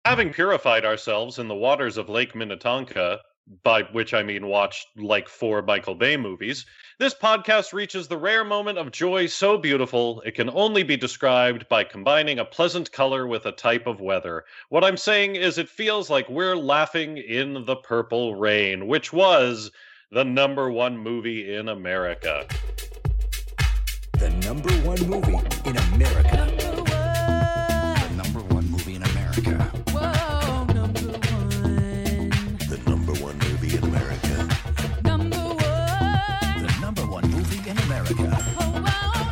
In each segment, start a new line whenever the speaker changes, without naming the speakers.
Having purified ourselves in the waters of Lake Minnetonka, by which I mean watched like 4 Michael Bay movies, this podcast reaches the rare moment of joy so beautiful it can only be described by combining a pleasant color with a type of weather. What I'm saying is it feels like we're laughing in the purple rain, which was the #1 movie in America.
The #1 movie in America. The #1 movie in America.
Whoa, #1.
The #1 movie in America.
#1.
The #1 movie in America.
Oh, wow,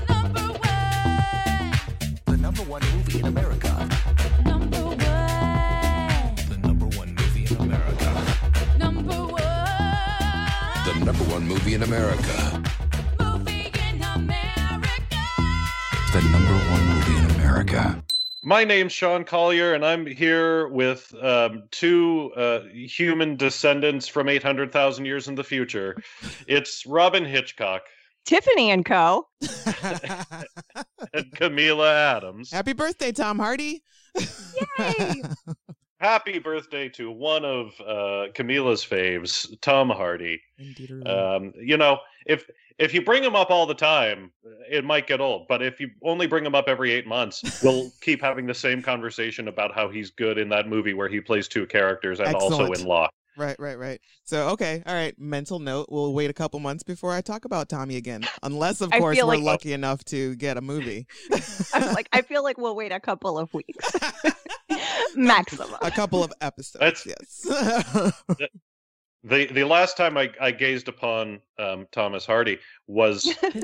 #1.
The #1 movie in America.
#1.
The #1 movie in America.
#1.
The #1 movie in America.
Movie in America.
The #1 movie in America.
My name's Sean Collier, and I'm here with two human descendants from 800,000 years in the future. It's Robin Hitchcock
Tiffany and Co.
and Camila Adams.
Happy birthday, Tom Hardy.
Yay!
Happy birthday to one of Camila's faves, Tom Hardy.
Indeed.
If you bring him up all the time, it might get old. But if you only bring him up every 8 months, we'll keep having the same conversation about how he's good in that movie where he plays 2 characters and also
Excellent.
in Law.
Right. So, okay. All right. Mental note. We'll wait a couple months before I talk about Tommy again. Unless, of
I
course,
feel
we're
like-
lucky enough to get a movie.
I feel like we'll wait a couple of weeks. Maximum.
A couple of episodes, yes.
The last time I gazed upon Thomas Hardy was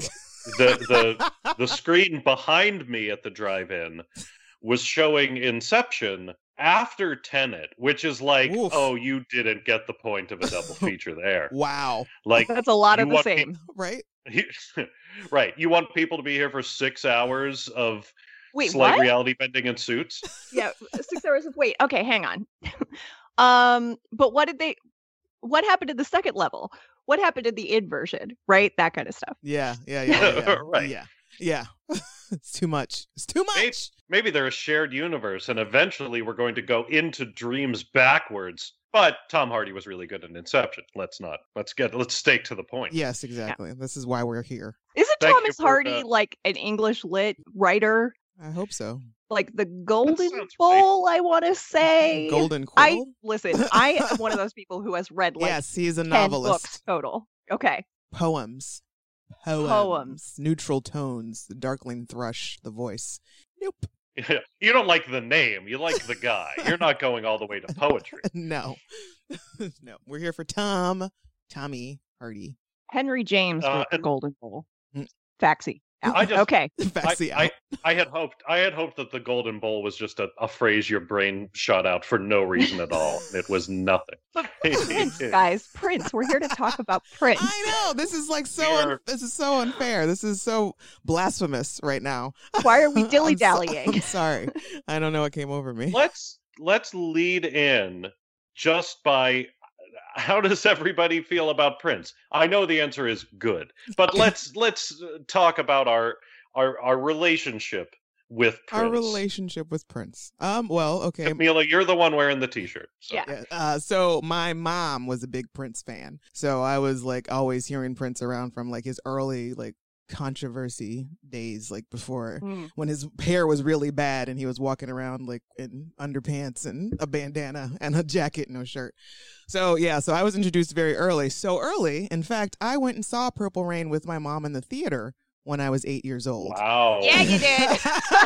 the screen behind me at the drive-in was showing Inception after Tenet, which is like,
Oof.
oh, you didn't get the point of a double feature there.
Wow.
Like,
That's a lot of
you
the
want
same.
Right?
right. You want people to be here for 6 hours of
Wait,
slight
what?
reality bending in suits?
Yeah, 6 hours of wait. Okay, hang on. But what happened to the second level? What happened to the id version? Right? That kind of stuff.
Yeah.
Right.
Yeah. It's too much. It's too much.
Maybe they're a shared universe, and eventually we're going to go into dreams backwards. But Tom Hardy was really good in Inception. Let's stake to the point.
Yes, exactly. This is why we're here.
Isn't
Thank you
Thomas
for
Hardy
that.
like an English lit writer?
I hope so.
Like the Golden
sounds
Bowl, I want to say.
Golden
I
Quill?
listen. I am one of those people who has read like
Yes, he's a
10
novelist.
books total. Okay.
Poems.
Poems.
Neutral tones. The darkling thrush. The voice. Nope.
You don't like the name, you like the guy. You're not going all the way to poetry.
No. No. We're here for Tommy Hardy.
Henry James wrote the
and-
Golden Bowl.
Mm.
Faxi. Out.
I just-
Okay.
Faxi
I,
out.
I had hoped that the Golden Bowl was just a phrase your brain shot out for no reason at all. It was nothing.
But Prince, guys, Prince. We're here to talk about Prince.
I know. This is like
We're-
this is so unfair. This is so blasphemous right now.
Why are we
I'm
dilly-dallying?
sorry. I don't know what came over me.
Let's lead in just by how does everybody feel about Prince? I know the answer is good, but let's talk about our relationship with Prince.
Our relationship with Prince. Well, okay.
Camila, you're the one wearing the t-shirt. So.
Yeah.
So my mom was a big Prince fan. So I was like always hearing Prince around from like his early like controversy days, like before
Mm.
when his hair was really bad and he was walking around like in underpants and a bandana and a jacket, no shirt. So yeah, so I was introduced very early. So early, in fact, I went and saw Purple Rain with my mom in the theater when I was 8 years old.
Wow.
Yeah, you did.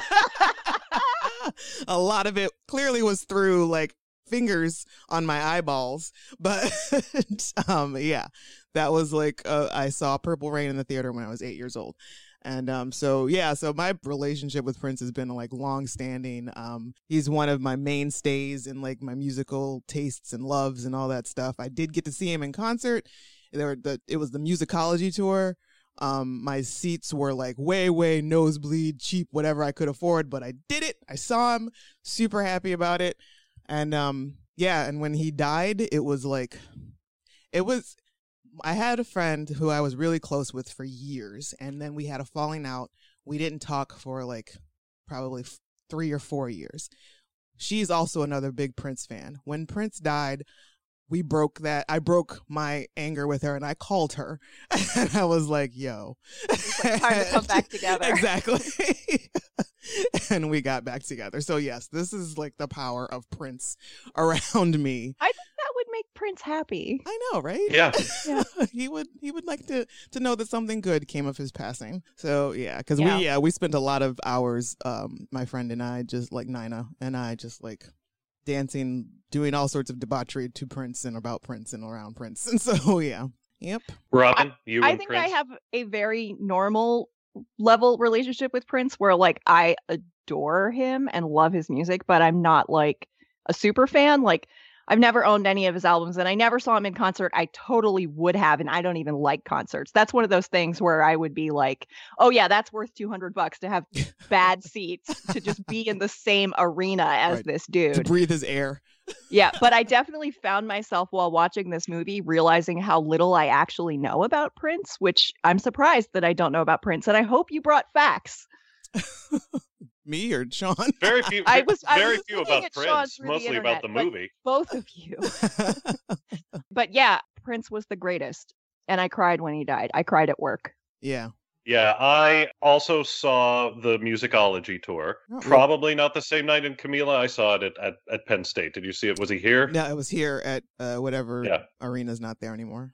A lot of it clearly was through like fingers on my eyeballs, but yeah, that was like I saw Purple Rain in the theater when I was 8 years old. And so my relationship with Prince has been like long standing. He's one of my mainstays in like my musical tastes and loves and all that stuff. I did get to see him in concert. It was the Musicology tour. My seats were like way nosebleed, cheap, whatever I could afford, but I did it. I saw him, super happy about it. And and when he died, I had a friend who I was really close with for years, and then we had a falling out. We didn't talk for like probably 3 or 4 years. she's also another big Prince fan. When Prince died, we broke that. I broke my anger with her and I called her. And I was like, yo.
It's like time to come back together.
Exactly. And we got back together. So yes, this is like the power of Prince around me.
I think that would make Prince happy.
I know, right?
Yeah.
Yeah.
he would like to know that something good came of his passing. So yeah, because
Yeah.
we spent a lot of hours, my friend and I, just like Nina and I, just like dancing, doing all sorts of debauchery to Prince and about Prince and around Prince. And so yeah. Yep.
Robin, you
I
and
think
Prince.
I have a very normal level relationship with Prince where like I adore him and love his music, but I'm not like a super fan. Like I've never owned any of his albums and I never saw him in concert. I totally would have, and I don't even like concerts. That's one of those things where I would be like, oh yeah, that's worth $200 to have bad seats to just be in the same arena as
Right.
this
To
dude.
breathe his air.
Yeah, but I definitely found myself while watching this movie realizing how little I actually know about Prince, which I'm surprised that I don't know about Prince. And I hope you brought facts.
Me or Sean?
Very few.
I was
very few
looking
about
at Sean
Prince.
through the
Mostly about the
internet, but-
movie.
Both of you. But yeah, Prince was the greatest. And I cried when he died. I cried at work.
Yeah.
Yeah, I also saw the Musicology tour.
Oh, well-
Probably not the same night in Camila. I saw it at Penn State. Did you see it? Was he here?
No, it was here at whatever
Yeah.
arena's not there anymore.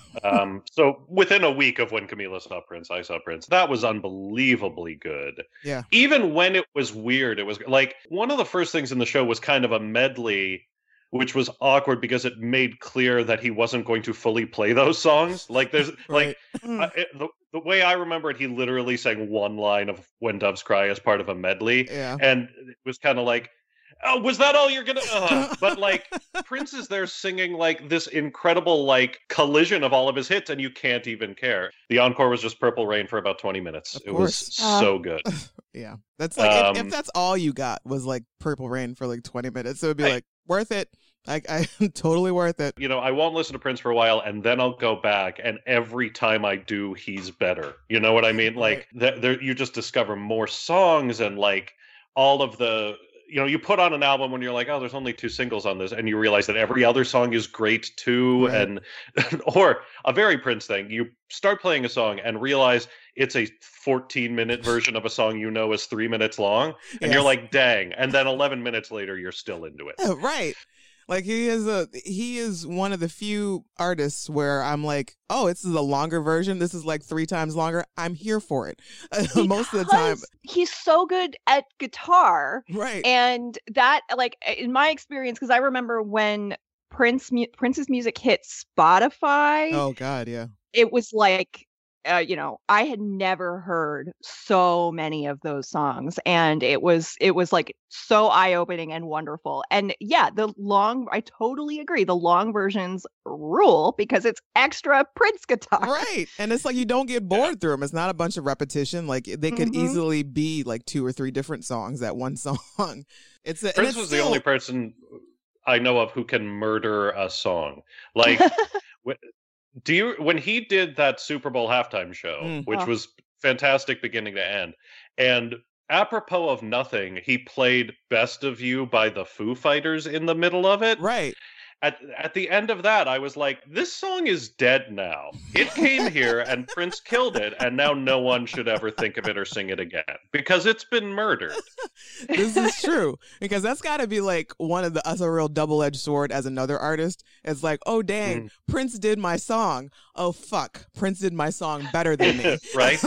So within a week of when Camila saw Prince, I saw Prince. That was unbelievably good.
Yeah.
Even when it was weird, it was like one of the first things in the show was kind of a medley, which was awkward because it made clear that he wasn't going to fully play those songs. Like there's
Right.
the way I remember it, he literally sang one line of "When Doves Cry" as part of a medley,
Yeah.
and it was kind of like, oh, was that all you're gonna? But like Prince is there singing like this incredible like collision of all of his hits, and you can't even care. The encore was just "Purple Rain" for about 20 minutes.
Of
It was
course.
so good.
Yeah. That's like if
Um,
that's all you got was like Purple Rain for like 20 minutes, it would be
I-
like worth it. I totally worth it.
You know, I won't listen to Prince for a while, and then I'll go back, and every time I do, he's better. You know what I mean? Like, there, you just discover more songs, and like all of the, you know, you put on an album when you're like, oh, there's only 2 singles on this, and you realize that every other song is great too,
Right.
and or a very Prince thing, you start playing a song and realize it's a 14-minute version of a song you know is 3 minutes long, and you're
Yes.
like, dang, and then 11 minutes later, you're still into it.
Right. Like he is one of the few artists where I'm like, oh, this is a longer version. This is like 3 times longer. I'm here for it. Most of the time.
Because he's so good at guitar.
Right.
And that, like, in my experience, because I remember when Prince's music hit Spotify,
Oh God, yeah.
it was like, you know, I had never heard so many of those songs, and it was like so eye-opening and wonderful. And yeah, I totally agree. The long versions rule because it's extra Prince guitar.
Right. And it's like you don't get bored through them. It's not a bunch of repetition. Like they could
Mhm.
easily be like 2 or 3 different songs that one song.
Prince was the only person I know of who can murder a song. Like, when he did that Super Bowl halftime show,
Mm.
which
Oh.
was fantastic beginning to end, and apropos of nothing, he played "Best of You" by the Foo Fighters in the middle of it.
Right.
At the end of that, I was like, this song is dead now. It came here and Prince killed it, and now no one should ever think of it or sing it again because it's been murdered.
This is true because that's got to be like one of that's a real double-edged sword as another artist. It's like, oh dang, Prince did my song. Oh fuck, Prince did my song better than me.
Right?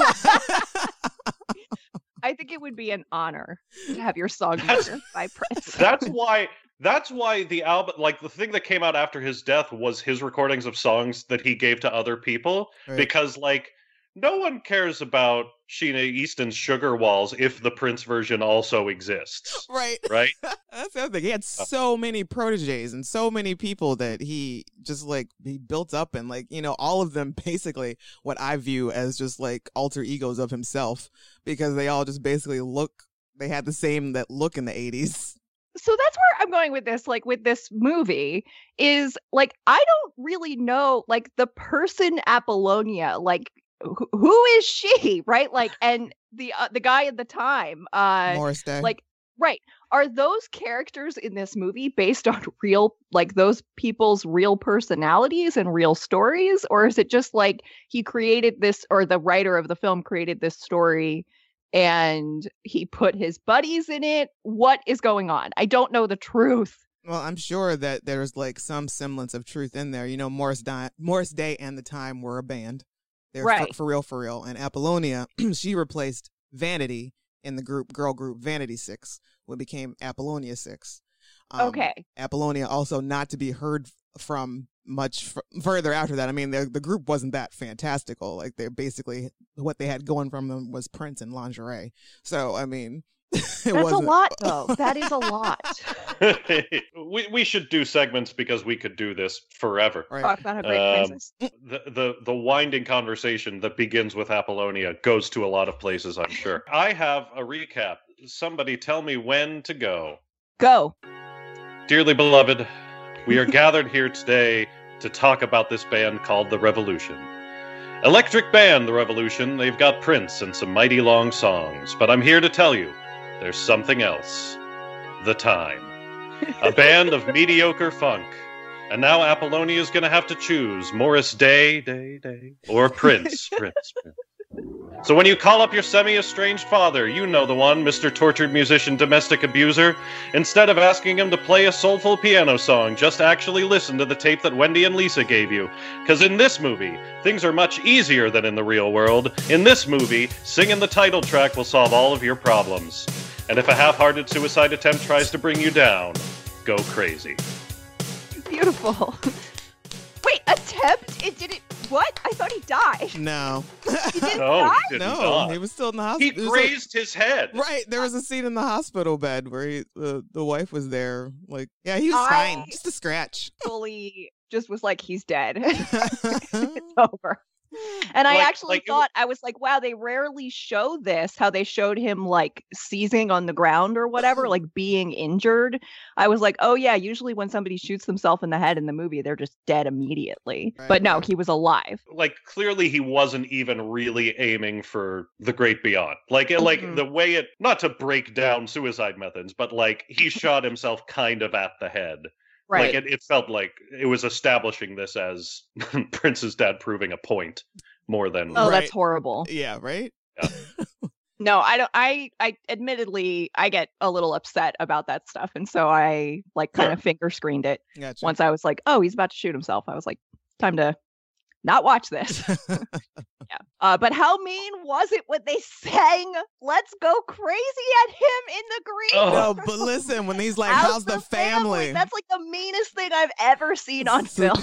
I think it would be an honor to have your song
That's-
murdered by Prince.
That's why the album, like the thing that came out after his death, was his recordings of songs that he gave to other people.
Right.
Because, like, no one cares about Sheena Easton's Sugar Walls if the Prince version also exists,
Right.
right?
That's the other thing. He had so many proteges and so many people that he just like he built up, and like, you know, all of them basically what I view as just like alter egos of himself, because they all just basically they had the same that look in the 80s.
So that's where I'm going with this, like with this movie, is like I don't really know like the person Apollonia, like who is she, right? Like, and the guy at the time,
Morris Day.
like, right, are those characters in this movie based on real, like those people's real personalities and real stories? Or is it just like he created this, or the writer of the film created this story and he put his buddies in it? What is going on? I don't know the truth.
Well, I'm sure that there's like some semblance of truth in there. You know, Morris Day and the Time were a band. They're
Right.
for real. And Apollonia, she replaced Vanity in the girl group Vanity Six, what became Apollonia Six.
Okay.
Apollonia also not to be heard from much further after that. I mean, the group wasn't that fantastical. Like, they're basically, what they had going from them was Prince and lingerie. So, I mean,
That's a lot, though. That is a lot.
we should do segments because we could do this forever.
Right.
Talk about how great Prince is.
The winding conversation that begins with Apollonia goes to a lot of places, I'm sure. I have a recap. Somebody tell me when to go.
Go.
Dearly beloved, we are gathered here today to talk about this band called The Revolution. Electric band, The Revolution. They've got Prince and some mighty long songs. But I'm here to tell you, there's something else. The Time. A band of mediocre funk. And now Apollonia's gonna have to choose Morris Day, or Prince. So when you call up your semi-estranged father, you know the one, Mr. Tortured Musician Domestic Abuser, instead of asking him to play a soulful piano song, just actually listen to the tape that Wendy and Lisa gave you. Because in this movie, things are much easier than in the real world. In this movie, singing the title track will solve all of your problems. And if a half-hearted suicide attempt tries to bring you down, go crazy.
Beautiful. Wait, attempt? It didn't. What? I thought he died.
No.
He didn't
No,
die?
he didn't
No,
die.
he was still in the
He
hospital.
grazed his head.
Right, there was a scene in the hospital bed where the wife was there. Like, yeah, he was
I-
fine, just a scratch.
Fully just was like, he's dead. It's over. And I
Like-
actually
like it
thought, I was like, wow, they rarely show this, how they showed him like seizing on the ground or whatever, like being injured. I was like, oh yeah, usually when somebody shoots themselves in the head in the movie, they're just dead immediately.
Right,
But no,
right.
he was alive.
Like, clearly he wasn't even really aiming for the great beyond. Like
Mhm.
the way it, not to break down suicide methods, but like he shot himself kind of at the head.
Right.
Like it felt like it was establishing this as Prince's dad proving a point more than
Oh,
Right.
that's horrible.
Yeah, right?
No, I don't. I admittedly, I get a little upset about that stuff. And so I like kind of finger screened it.
Gotcha.
Once I was like, oh, he's about to shoot himself. I was like, time to not watch this. Yeah. But how mean was it when they sang "Let's Go Crazy" at him in the green?
Oh.
No, but listen, when he's like, how's the family?
That's like the meanest thing I've ever seen on film.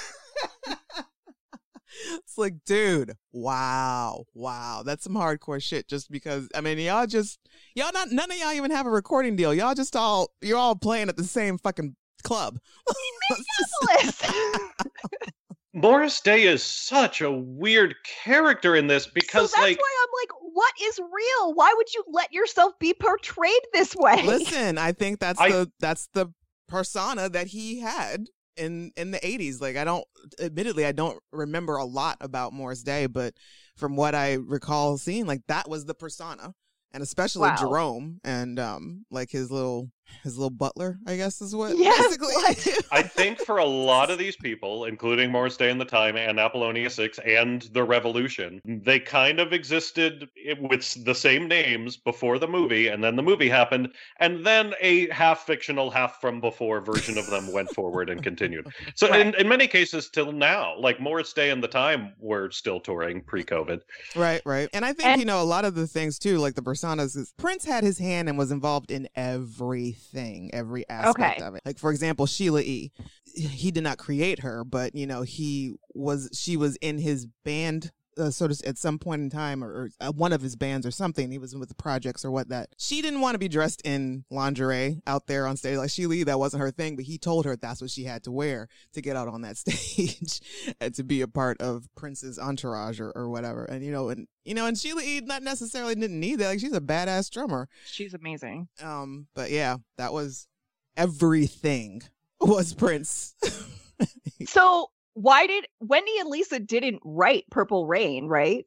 It's like, dude, wow, that's some hardcore shit. Just because, I mean, none of y'all even have a recording deal. You're all playing at the same fucking club.
Minneapolis.
Morris Day is such a weird character in this because
so that's
like
why I'm like, what is real? Why would you let yourself be portrayed this way?
Listen, I think that's
I-
the persona that he had in the 80s. Like, I don't remember a lot about Morris Day, but from what I recall seeing, like, that was the persona. And especially
Wow.
Jerome and like his little butler, I guess is what
Yes,
basically.
what?
I think for a lot of these people, including Morris Day and the Time and Apollonia 6 and The Revolution, they kind of existed with the same names before the movie, and then the movie happened, and then a half-fictional, half-from-before version of them went forward and continued. So
Right.
in many cases, till now, like Morris Day and the Time were still touring pre-COVID.
Right. And I think,
And-
a lot of the things too, like the personas, is Prince had his hand and was involved in everything, every aspect
Okay.
of it. Like, for example, Sheila E. He did not create her, but, she was in his band, sort of at some point in time, or one of his bands or something. He was with the Projects or what that. She didn't want to be dressed in lingerie out there on stage. Like, Sheila E., that wasn't her thing, but he told her that's what she had to wear to get out on that stage and to be a part of Prince's entourage or whatever. And, and Sheila E. not necessarily didn't need that. Like, she's a badass drummer.
She's amazing.
But yeah, that was everything was Prince.
So why did Wendy and Lisa didn't write Purple Rain, right?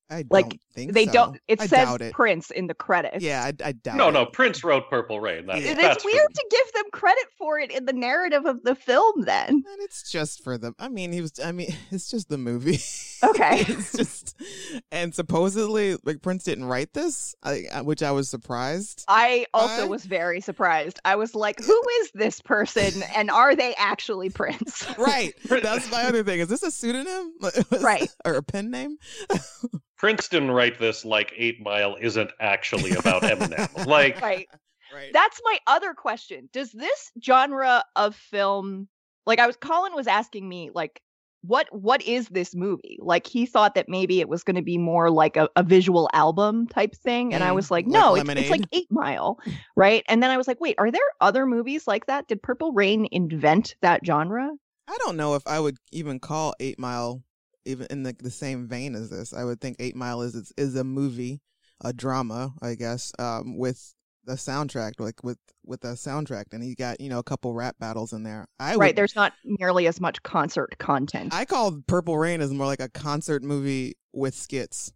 I
Like,
don't think
they
so.
don't. It
I
says
doubt it.
Prince in the credits.
Yeah, I doubt
No,
it.
no, Prince wrote Purple Rain. That's,
Yeah.
that's
It's
for
weird
them.
to give them credit for it in the narrative of the film. Then
And it's just for the. I mean, it's just the movie.
Okay.
It's just, and supposedly, like Prince didn't write this, which I was surprised.
I also
I-
was very surprised. I was like, "Who is this person? And are they actually Prince?"
Right. That's my other thing. Is this a pseudonym?
Right.
Or a pen name?
Prince didn't write this like 8 Mile isn't actually about Eminem. Like,
Right.
Right.
That's my other question. Does this genre of film, Colin was asking me, like, what is this movie? Like, he thought that maybe it was going to be more like a visual album type thing. And I was like,
like
no, it's like
Lemonade?
8 Mile. Right. And then I was like, wait, are there other movies like that? Did Purple Rain invent that genre?
I don't know if I would even call 8 Mile even in the same vein as this. I would think 8 Mile is a movie, a drama, I guess, with the soundtrack, like with a soundtrack, and he got a couple rap battles in there.
Right. There's not nearly as much concert content.
I call Purple Rain as more like a concert movie with skits.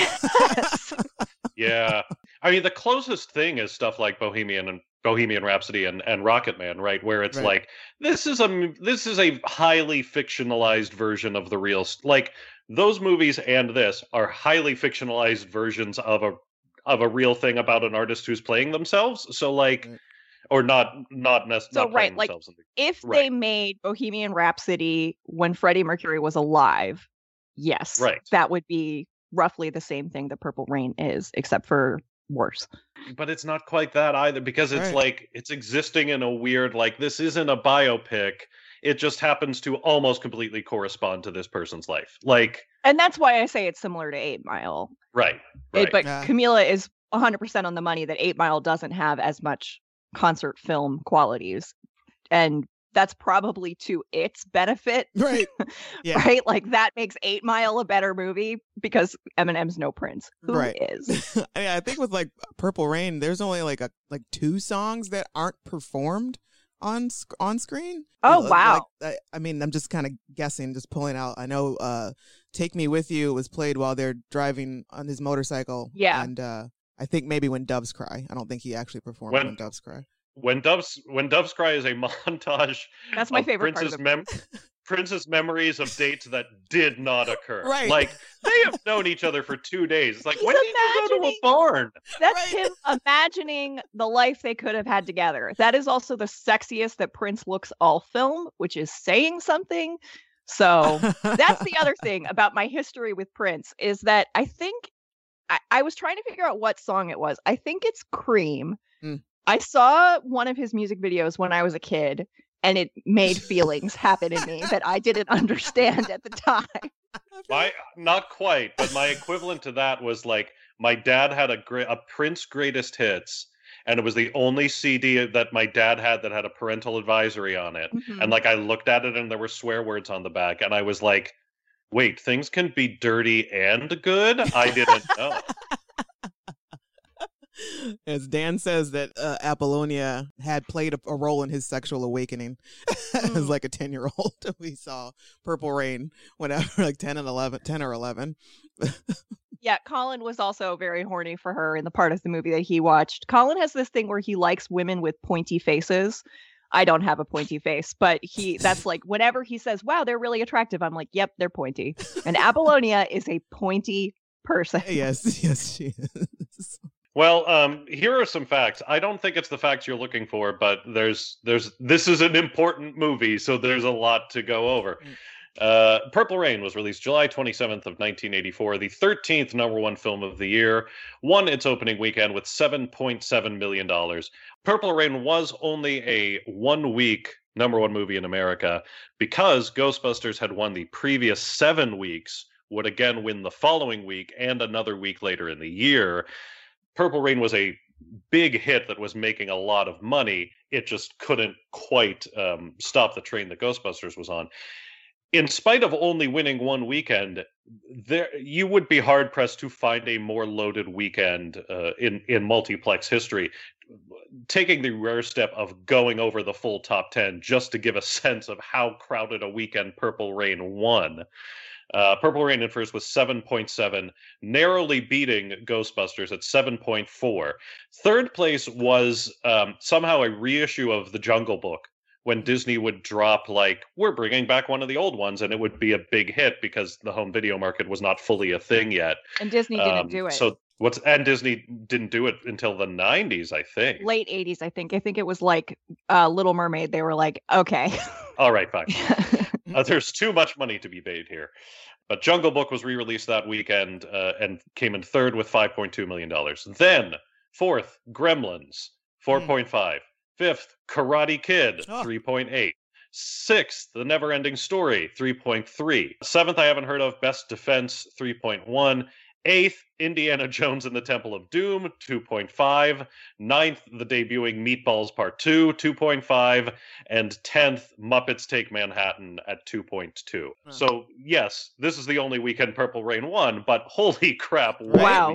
Yes.
yeah. I mean, the closest thing is stuff like Bohemian Rhapsody and Rocketman, right? Where it's
Right.
like this is a highly fictionalized version of the real. Like those movies and this are highly fictionalized versions of a real thing about an artist who's playing themselves. So like,
Right.
or not
So,
playing
right, like,
themselves.
If
Right.
they made Bohemian Rhapsody when Freddie Mercury was alive, yes,
Right.
that would be roughly the same thing that Purple Rain is, except for worse.
But it's not quite that either, because it's
Right.
like it's existing in a weird, like, this isn't a biopic. It just happens to almost completely correspond to this person's life. Like,
And that's why I say it's similar to 8 Mile.
right. Right.
But
Yeah.
Camila is 100% on the money that 8 Mile doesn't have as much concert film qualities. And that's probably to its benefit,
Right. Yeah.
right? Like, that makes 8 Mile a better movie because Eminem's no Prince. Who
Right.
is?
I think with like Purple Rain, there's only like 2 songs that aren't performed on screen.
Oh,
Like,
wow.
I mean, I'm just kind of guessing, just pulling out. I know "Take Me With You" was played while they're driving on his motorcycle.
Yeah.
And I think maybe "When Doves Cry." I don't think he actually performed
When-
"When Doves Cry."
When Doves Cry is a montage
That's my
of
favorite part of
Prince's memories of dates that did not occur.
Right.
Like, they have known each other for 2 days. It's like,
He's
when did you go to a
imagining-
barn?
That's
Right.
him imagining the life they could have had together. That is also the sexiest that Prince looks all film, which is saying something. So that's the other thing about my history with Prince is that I think I was trying to figure out what song it was. I think it's Cream.
Mm.
I saw one of his music videos when I was a kid, and it made feelings happen in me that I didn't understand at the time.
Not quite, but my equivalent to that was like my dad had a Prince Greatest Hits, and it was the only CD that my dad had that had a parental advisory on it.
Mhm.
And like I looked at it and there were swear words on the back, and I was like, wait, things can be dirty and good? I didn't know.
As Dan says that Apollonia had played a role in his sexual awakening as like a 10-year-old. We saw Purple Rain whenever like 10 or 11.
Yeah, Colin was also very horny for her in the part of the movie that he watched. Colin has this thing where he likes women with pointy faces. I don't have a pointy face, but that's like whenever he says, wow, they're really attractive, I'm like, yep, they're pointy. And Apollonia is a pointy person.
Yes, she is.
Well, here are some facts. I don't think it's the facts you're looking for, but this is an important movie, so there's a lot to go over. Purple Rain was released July 27th of 1984, the 13th #1 film of the year, won its opening weekend with $7.7 million. Purple Rain was only a 1-week #1 movie in America because Ghostbusters had won the previous 7 weeks, would again win the following week and another week later in the year. Purple Rain was a big hit that was making a lot of money. It just couldn't quite stop the train that Ghostbusters was on. In spite of only winning 1 weekend, you would be hard pressed to find a more loaded weekend in multiplex history. Taking the rare step of going over the full top 10 just to give a sense of how crowded a weekend Purple Rain won. Purple Rain in first was 7.7, narrowly beating Ghostbusters at 7.4. Third place was somehow a reissue of The Jungle Book, when Disney would drop, like, we're bringing back one of the old ones, and it would be a big hit because the home video market was not fully a thing yet.
And Disney didn't do it.
And Disney didn't do it until the 90s, I think.
Late 80s, I think. I think it was like Little Mermaid. They were like, okay.
All right, fine. There's too much money to be made here. But Jungle Book was re-released that weekend and came in third with $5.2 million. Then, fourth, Gremlins, 4.5. Fifth, Karate Kid, 3.8. Sixth, The Never-Ending Story, 3.3. Seventh, I haven't heard of, Best Defense, 3.1. Eighth, Indiana Jones and the Temple of Doom, 2.5. Ninth, the debuting Meatballs Part 2, 2.5. And 10th, Muppets Take Manhattan at 2.2. So, yes, this is the only weekend Purple Rain won, but holy crap.
Wow.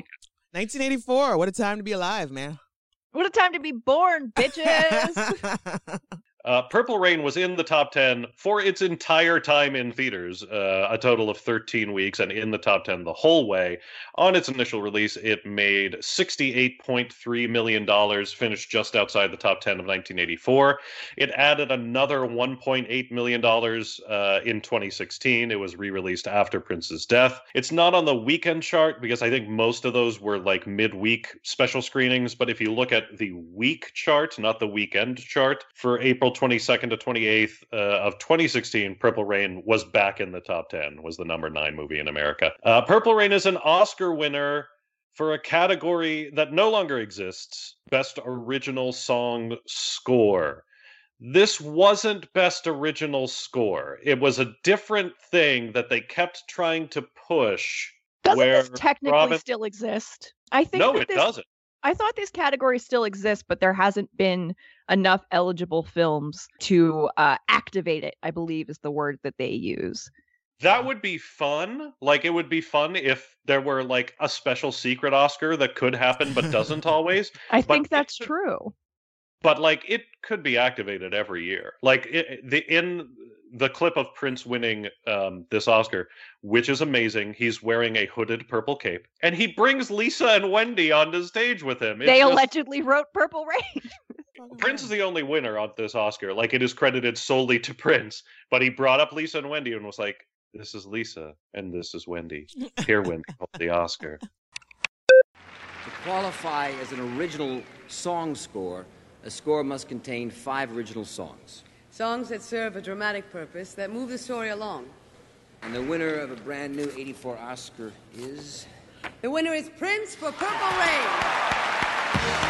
1984. What a time to be alive, man.
What a time to be born, bitches.
Purple Rain was in the top 10 for its entire time in theaters, a total of 13 weeks, and in the top 10 the whole way. On its initial release, it made $68.3 million, finished just outside the top 10 of 1984. It added another $1.8 million in 2016. It was re-released after Prince's death. It's not on the weekend chart because I think most of those were like midweek special screenings, but if you look at the week chart, not the weekend chart, for April 22nd to 28th of 2016, Purple Rain was back in the top 10, was the number 9 movie in America. Purple Rain is an Oscar winner for a category that no longer exists, Best Original Song Score. This wasn't Best Original Score. It was a different thing that they kept trying to push.
Doesn't
where
this technically still exist? I think
No,
that
it doesn't.
I thought this category still exists, but there hasn't been enough eligible films to activate it, I believe is the word that they use.
That would be fun. Like, it would be fun if there were, like, a special secret Oscar that could happen but doesn't always.
I think that's true.
But, like, it could be activated every year. Like, in the clip of Prince winning this Oscar, which is amazing, he's wearing a hooded purple cape. And he brings Lisa and Wendy onto stage with him.
They allegedly wrote Purple Rain.
Prince is the only winner on this Oscar. Like, it is credited solely to Prince. But he brought up Lisa and Wendy and was like, this is Lisa and this is Wendy. Here, Wendy, hold the Oscar.
To qualify as an original song score, a score must contain 5 original songs.
Songs that serve a dramatic purpose, that move the story along.
And the winner of a brand new 84 Oscar is...
The winner is Prince for Purple Rain.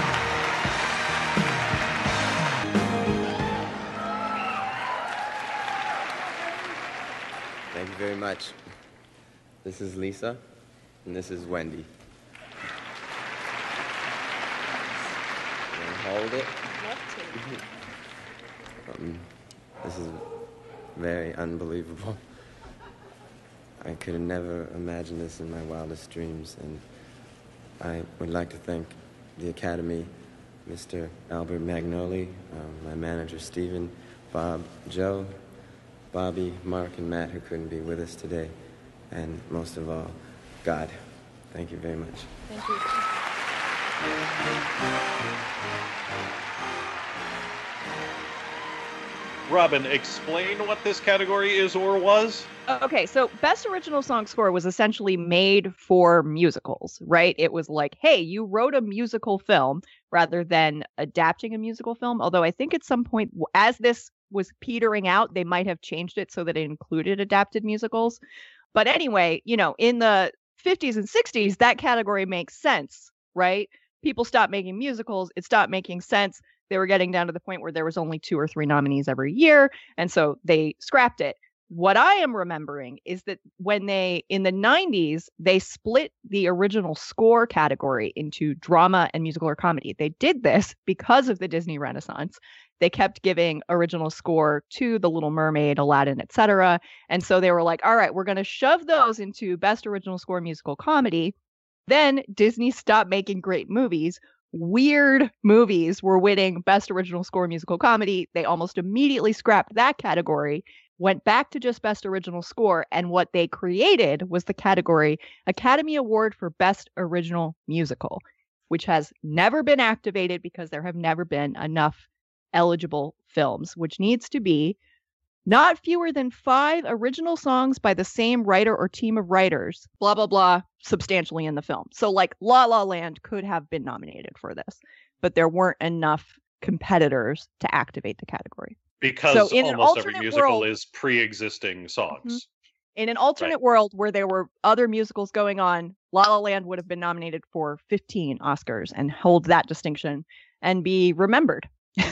Thank you very much. This is Lisa, and this is Wendy. Hold it. This is very unbelievable. I could have never imagined this in my wildest dreams, and I would like to thank the Academy, Mr. Albert Magnoli, my manager Stephen, Bob, Joe, Bobby, Mark, and Matt, who couldn't be with us today, and most of all, God. Thank you very much.
Thank you.
Robin, explain what this category is or was.
Okay, so Best Original Song Score was essentially made for musicals, right? It was like, hey, you wrote a musical film rather than adapting a musical film. Although I think at some point, as this was petering out, they might have changed it so that it included adapted musicals. But anyway, you know, in the 50s and 60s, that category makes sense, right? People stopped making musicals. It stopped making sense. They were getting down to the point where there was only 2 or 3 nominees every year. And so they scrapped it. What I am remembering is that when in the 90s, they split the original score category into drama and musical or comedy. They did this because of the Disney Renaissance. They kept giving original score to The Little Mermaid, Aladdin, etc. And so they were like, all right, we're going to shove those into Best Original Score Musical Comedy. Then Disney stopped making great movies. Weird movies were winning Best Original Score Musical Comedy. They almost immediately scrapped that category. went back to just Best Original Score, and what they created was the category Academy Award for Best Original Musical, which has never been activated because there have never been enough eligible films, which needs to be not fewer than 5 original songs by the same writer or team of writers, blah, blah, blah, substantially in the film. So like La La Land could have been nominated for this, but there weren't enough competitors to activate the category.
Because
So in an
almost every
alternate
musical
world-
is pre-existing songs.
In an alternate world where there were other musicals going on, La La Land would have been nominated for 15 Oscars and hold that distinction and be remembered.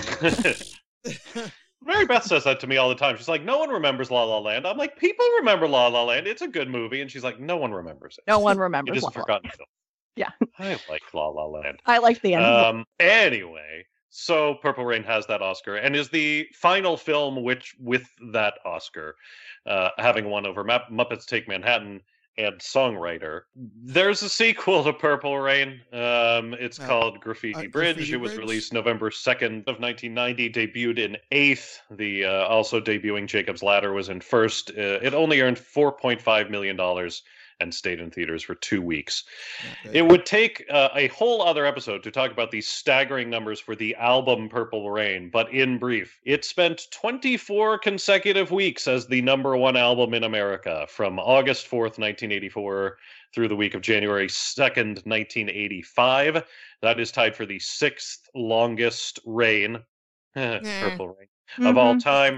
Mary Beth says that to me all the time. She's like, no one remembers La La Land. I'm like, people remember La La Land. It's a good movie. And she's like, no one remembers it.
No one
It
remembers
is a
La La
forgotten film.
Yeah.
I like La La Land.
I like the end.
Anyway, so Purple Rain has that Oscar and is the final film which, with that Oscar, having won over Muppets Take Manhattan and songwriter. There's a sequel to Purple Rain. It's called Graffiti Bridge.
Graffiti
It was
Bridge?
released November 2nd of 1990, debuted in 8th. The also debuting Jacob's Ladder was in 1st. It only earned $4.5 million and stayed in theaters for 2 weeks. It would take a whole other episode to talk about these staggering numbers for the album Purple Rain, but in brief, it spent 24 consecutive weeks as the #1 album in America from August 4th, 1984 through the week of January 2nd, 1985. That is tied for the 6th longest reign, Purple Rain, of all time.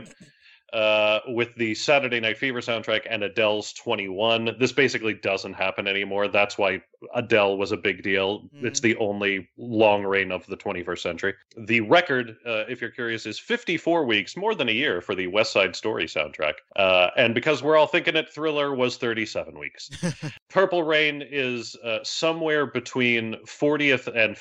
With the Saturday Night Fever soundtrack and Adele's 21. This basically doesn't happen anymore. That's why Adele was a big deal. It's the only long reign of the 21st century. The record, if you're curious, is 54 weeks, more than a year for the West Side Story soundtrack. And because we're all thinking it, Thriller was 37 weeks. Purple Rain is somewhere between the 40th and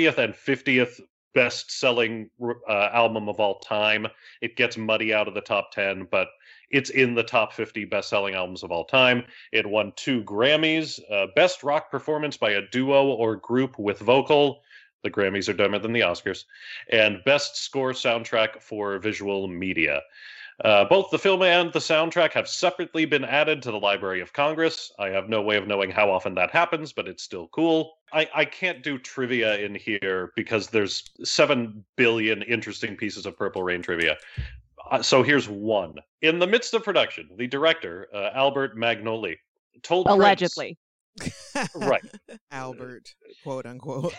50th best-selling album of all time. It gets muddy out of the top 10, but it's in the top 50 best-selling albums of all time. It won 2 Grammys, Best Rock Performance by a Duo or Group with Vocal. The Grammys are dumber than the Oscars. And Best Score Soundtrack for Visual Media. Both the film and the soundtrack have separately been added to the Library of Congress. I have no way of knowing how often that happens, but it's still cool. I can't do trivia in here because there's 7 billion interesting pieces of Purple Rain trivia. So here's one. In the midst of production, the director, Albert Magnoli, told
Allegedly.
Prince, right.
Albert, quote unquote.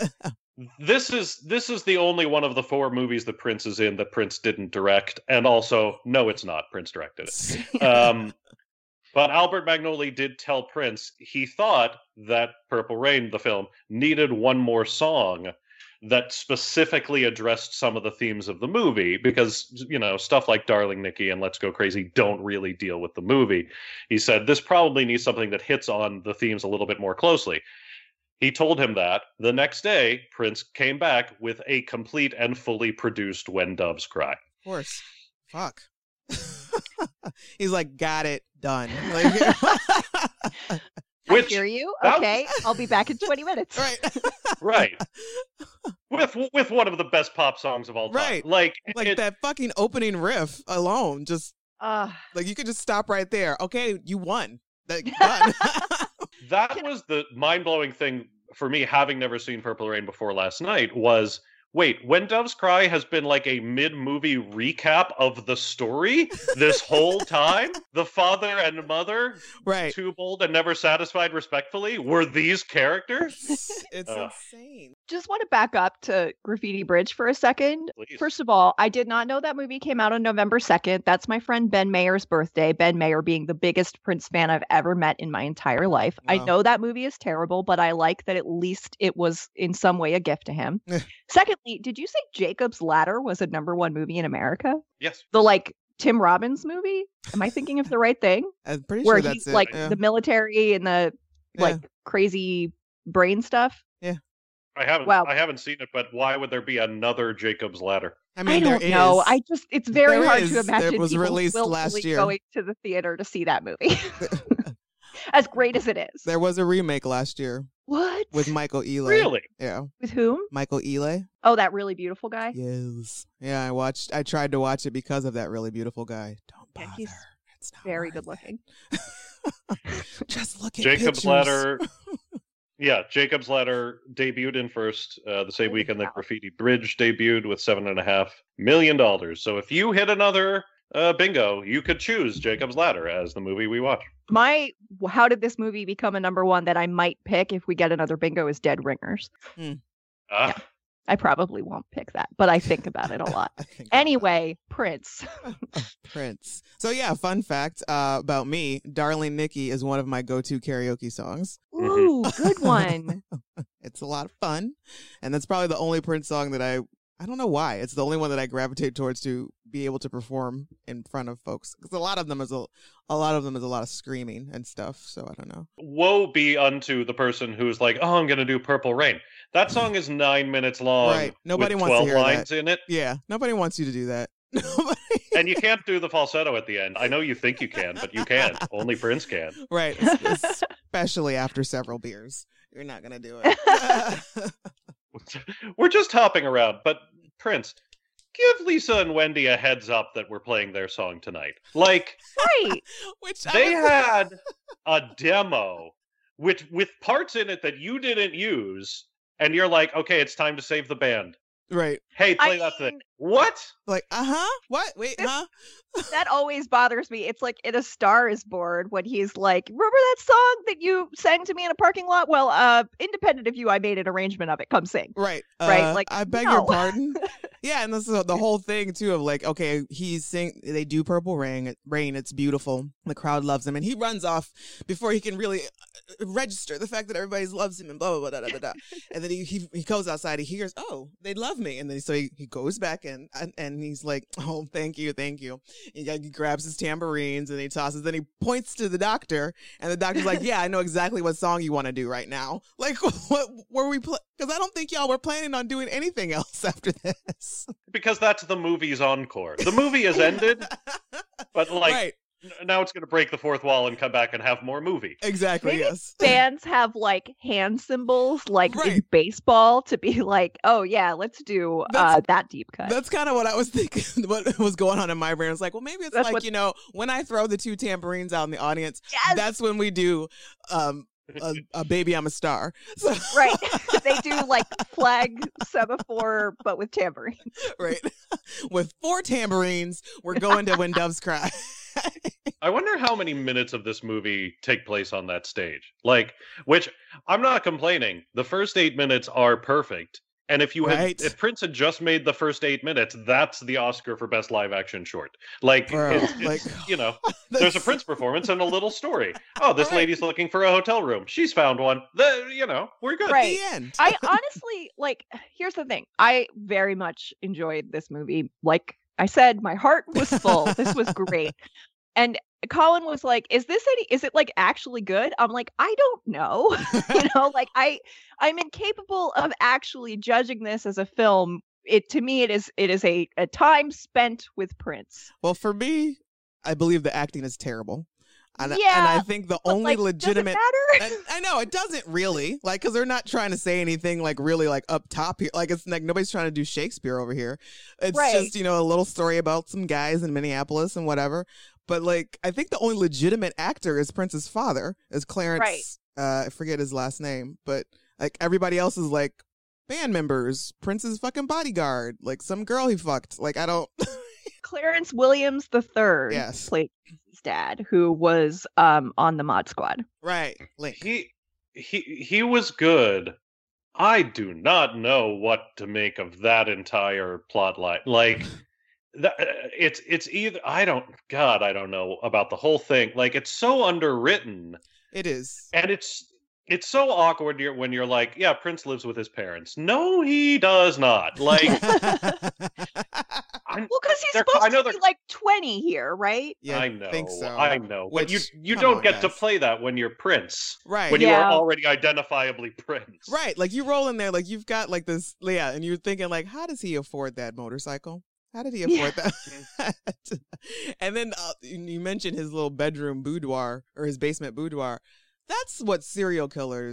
This is the only one of the 4 movies that Prince is in that Prince didn't direct, and also, no, it's not. Prince directed it. But Albert Magnoli did tell Prince he thought that Purple Rain, the film, needed one more song that specifically addressed some of the themes of the movie, because, you know, stuff like Darling Nikki and Let's Go Crazy don't really deal with the movie. He said, this probably needs something that hits on the themes a little bit more closely. He told him that. The next day, Prince came back with a complete and fully produced When Doves Cry.
Of course. Fuck. He's like, got it, done. Like,
I hear you. Okay, I'll be back in 20 minutes.
Right.
Right. With one of the best pop songs of all time.
Right.
Like
that fucking opening riff alone, just like you could just stop right there. Okay, you won. Like, done.
That was the mind-blowing thing for me, having never seen Purple Rain before last night, was, wait, When Doves Cry has been like a mid-movie recap of the story this whole time? The father and mother,
right,
Too Bold and Never Satisfied respectfully, were these characters?
It's insane.
Just want to back up to Graffiti Bridge for a second.
Please.
First of all, I did not know that movie came out on November 2nd. That's my friend Ben Mayer's birthday. Ben Mayer being the biggest Prince fan I've ever met in my entire life. Wow. I know that movie is terrible, but I like that at least it was in some way a gift to him. Secondly, did you say Jacob's Ladder was a #1 movie in America?
Yes.
The like Tim Robbins movie? Am I thinking of the right thing?
I'm pretty
Where
sure
he's
that's
like
it. Yeah.
the military and the like crazy brain stuff.
Yeah.
I haven't seen it, but why would there be another Jacob's Ladder?
I mean,
I don't know. It's very
There
hard
is.
to imagine
It was
people
released
willfully
last year.
going to the theater to see that movie. As great as it is.
There was a remake last year.
What?
With Michael Ealy.
Really?
Yeah.
With whom?
Michael Ealy.
Oh, that really beautiful guy?
Yes. Yeah, I tried to watch it because of that really beautiful guy. Don't
Yeah,
bother.
he's
It's not
very
worth
good looking.
it. Just look at
Jacob's
pictures.
Ladder. Yeah, Jacob's Ladder debuted in first the same
Holy
weekend that
cow.
Graffiti Bridge debuted with $7.5 million. So if you hit another bingo, you could choose Jacob's Ladder as the movie we watch.
How did this movie become a number one that I might pick if we get another bingo is Dead Ringers.
Ah,
I probably won't pick that, but I think about it a lot.
I think
Anyway, Prince.
Prince. So yeah, fun fact about me, Darling Nikki is one of my go-to karaoke songs.
Ooh, good one.
It's a lot of fun. And that's probably the only Prince song that I don't know why. It's the only one that I gravitate towards to be able to perform in front of folks. Because a lot of them is a lot of screaming and stuff. So I don't know.
woe be unto the person who's like, oh, I'm going to do Purple Rain. That song is 9 minutes long.
Right. Nobody
with
wants to
12
hear
lines in it.
Yeah. Nobody wants you to do that. Nobody.
And you can't do the falsetto at the end. I know you think you can, but you can't. Only Prince can.
Right. Especially after several beers. You're not going to do it.
We're just hopping around, but Prince, give Lisa and Wendy a heads up that we're playing their song tonight. Like,
Right.
Which
they had a demo with parts in it that you didn't use, and you're like, okay, it's time to save the band.
Right.
Hey, play
I
that thing.
mean-
What?
Like, what? Wait, huh?
That always bothers me. It's like in A Star Is Born when he's like, remember that song that you sang to me in a parking lot? Well, independent of you, I made an arrangement of it. Come sing.
Right.
Right, like,
I beg
no.
your pardon. Yeah, and this is the whole thing too of like, okay, they do Purple Rain, it's beautiful. The crowd loves him, and he runs off before he can really register the fact that everybody loves him and blah blah blah da, da, da. And then he goes outside, he hears, oh, they love me, and then so he goes back in and he's like, oh, thank you. He grabs his tambourines and he tosses. Then he points to the doctor, and the doctor's like, yeah, I know exactly what song you want to do right now. Like, what were we? Because I don't think y'all were planning on doing anything else after this.
Because that's the movie's encore. The movie has ended, but like
Right.
now it's going to break the fourth wall and come back and have more movie.
Exactly.
Maybe
Yes.
Bands have like hand symbols, like in
Right.
baseball, to be like, oh yeah, let's do
That's-
that deep cut.
That's kind of what I was thinking. What was going on in my brain? It's like, well, maybe it's
That's
like,
what-
when I throw the two tambourines out in the audience,
Yes!
that's when we do a Baby I'm a Star. So,
Right. They do like flag semaphore, but with tambourine.
right. With 4 tambourines, we're going to When Doves Cry.
I wonder how many minutes of this movie take place on that stage. Like, which I'm not complaining. The first 8 minutes are perfect. And if
Right.
if Prince had just made the first 8 minutes, that's the Oscar for best live action short. Like,
Bro,
it's,
like-
there's a
That's-
Prince performance and a little story. Oh, this
Right.
lady's looking for a hotel room. She's found one. We're good.
Right.
The end.
I honestly, like, here's the thing. I very much enjoyed this movie. Like I said, my heart was full. This was great. And Colin was like, is it like actually good? I'm like, I don't know. Like I'm incapable of actually judging this as a film. To me, it is a time spent with Prince.
Well, for me, I believe the acting is terrible. And I
Yeah,
think the
But,
only
like,
legitimate.
does it matter?
I know it doesn't really, like, because they're not trying to say anything like really like up top here. Like, it's like nobody's trying to do Shakespeare over here. It's
Right.
just a little story about some guys in Minneapolis and whatever. But like, I think the only legitimate actor is Prince's father, is Clarence. I forget his last name, but like everybody else is like band members. Prince's fucking bodyguard, like some girl he fucked. Like, I don't.
Clarence Williams III
Yes.
played his dad, who was on the Mod Squad.
Right, Link.
He was good. I do not know what to make of that entire plot line. Like, it's either I don't know about the whole thing. Like, it's so underwritten,
It is.
and it's so awkward when you're like, yeah, Prince lives with his parents. No, he does not. Like,
Well, because he's
They're-
supposed
I know
to be
they're-
like 20 here, right?
Yeah,
I know,
think so.
I know, but
Which,
you
come
don't
on,
get to
guys.
play that when you're Prince.
Right.
When you
Yeah.
are already identifiably Prince.
Right, like you roll in there, like you've got like this, yeah, and you're thinking like, how does he afford that motorcycle? How did he afford that? And then you mentioned his little bedroom boudoir or his basement boudoir. That's what serial killers.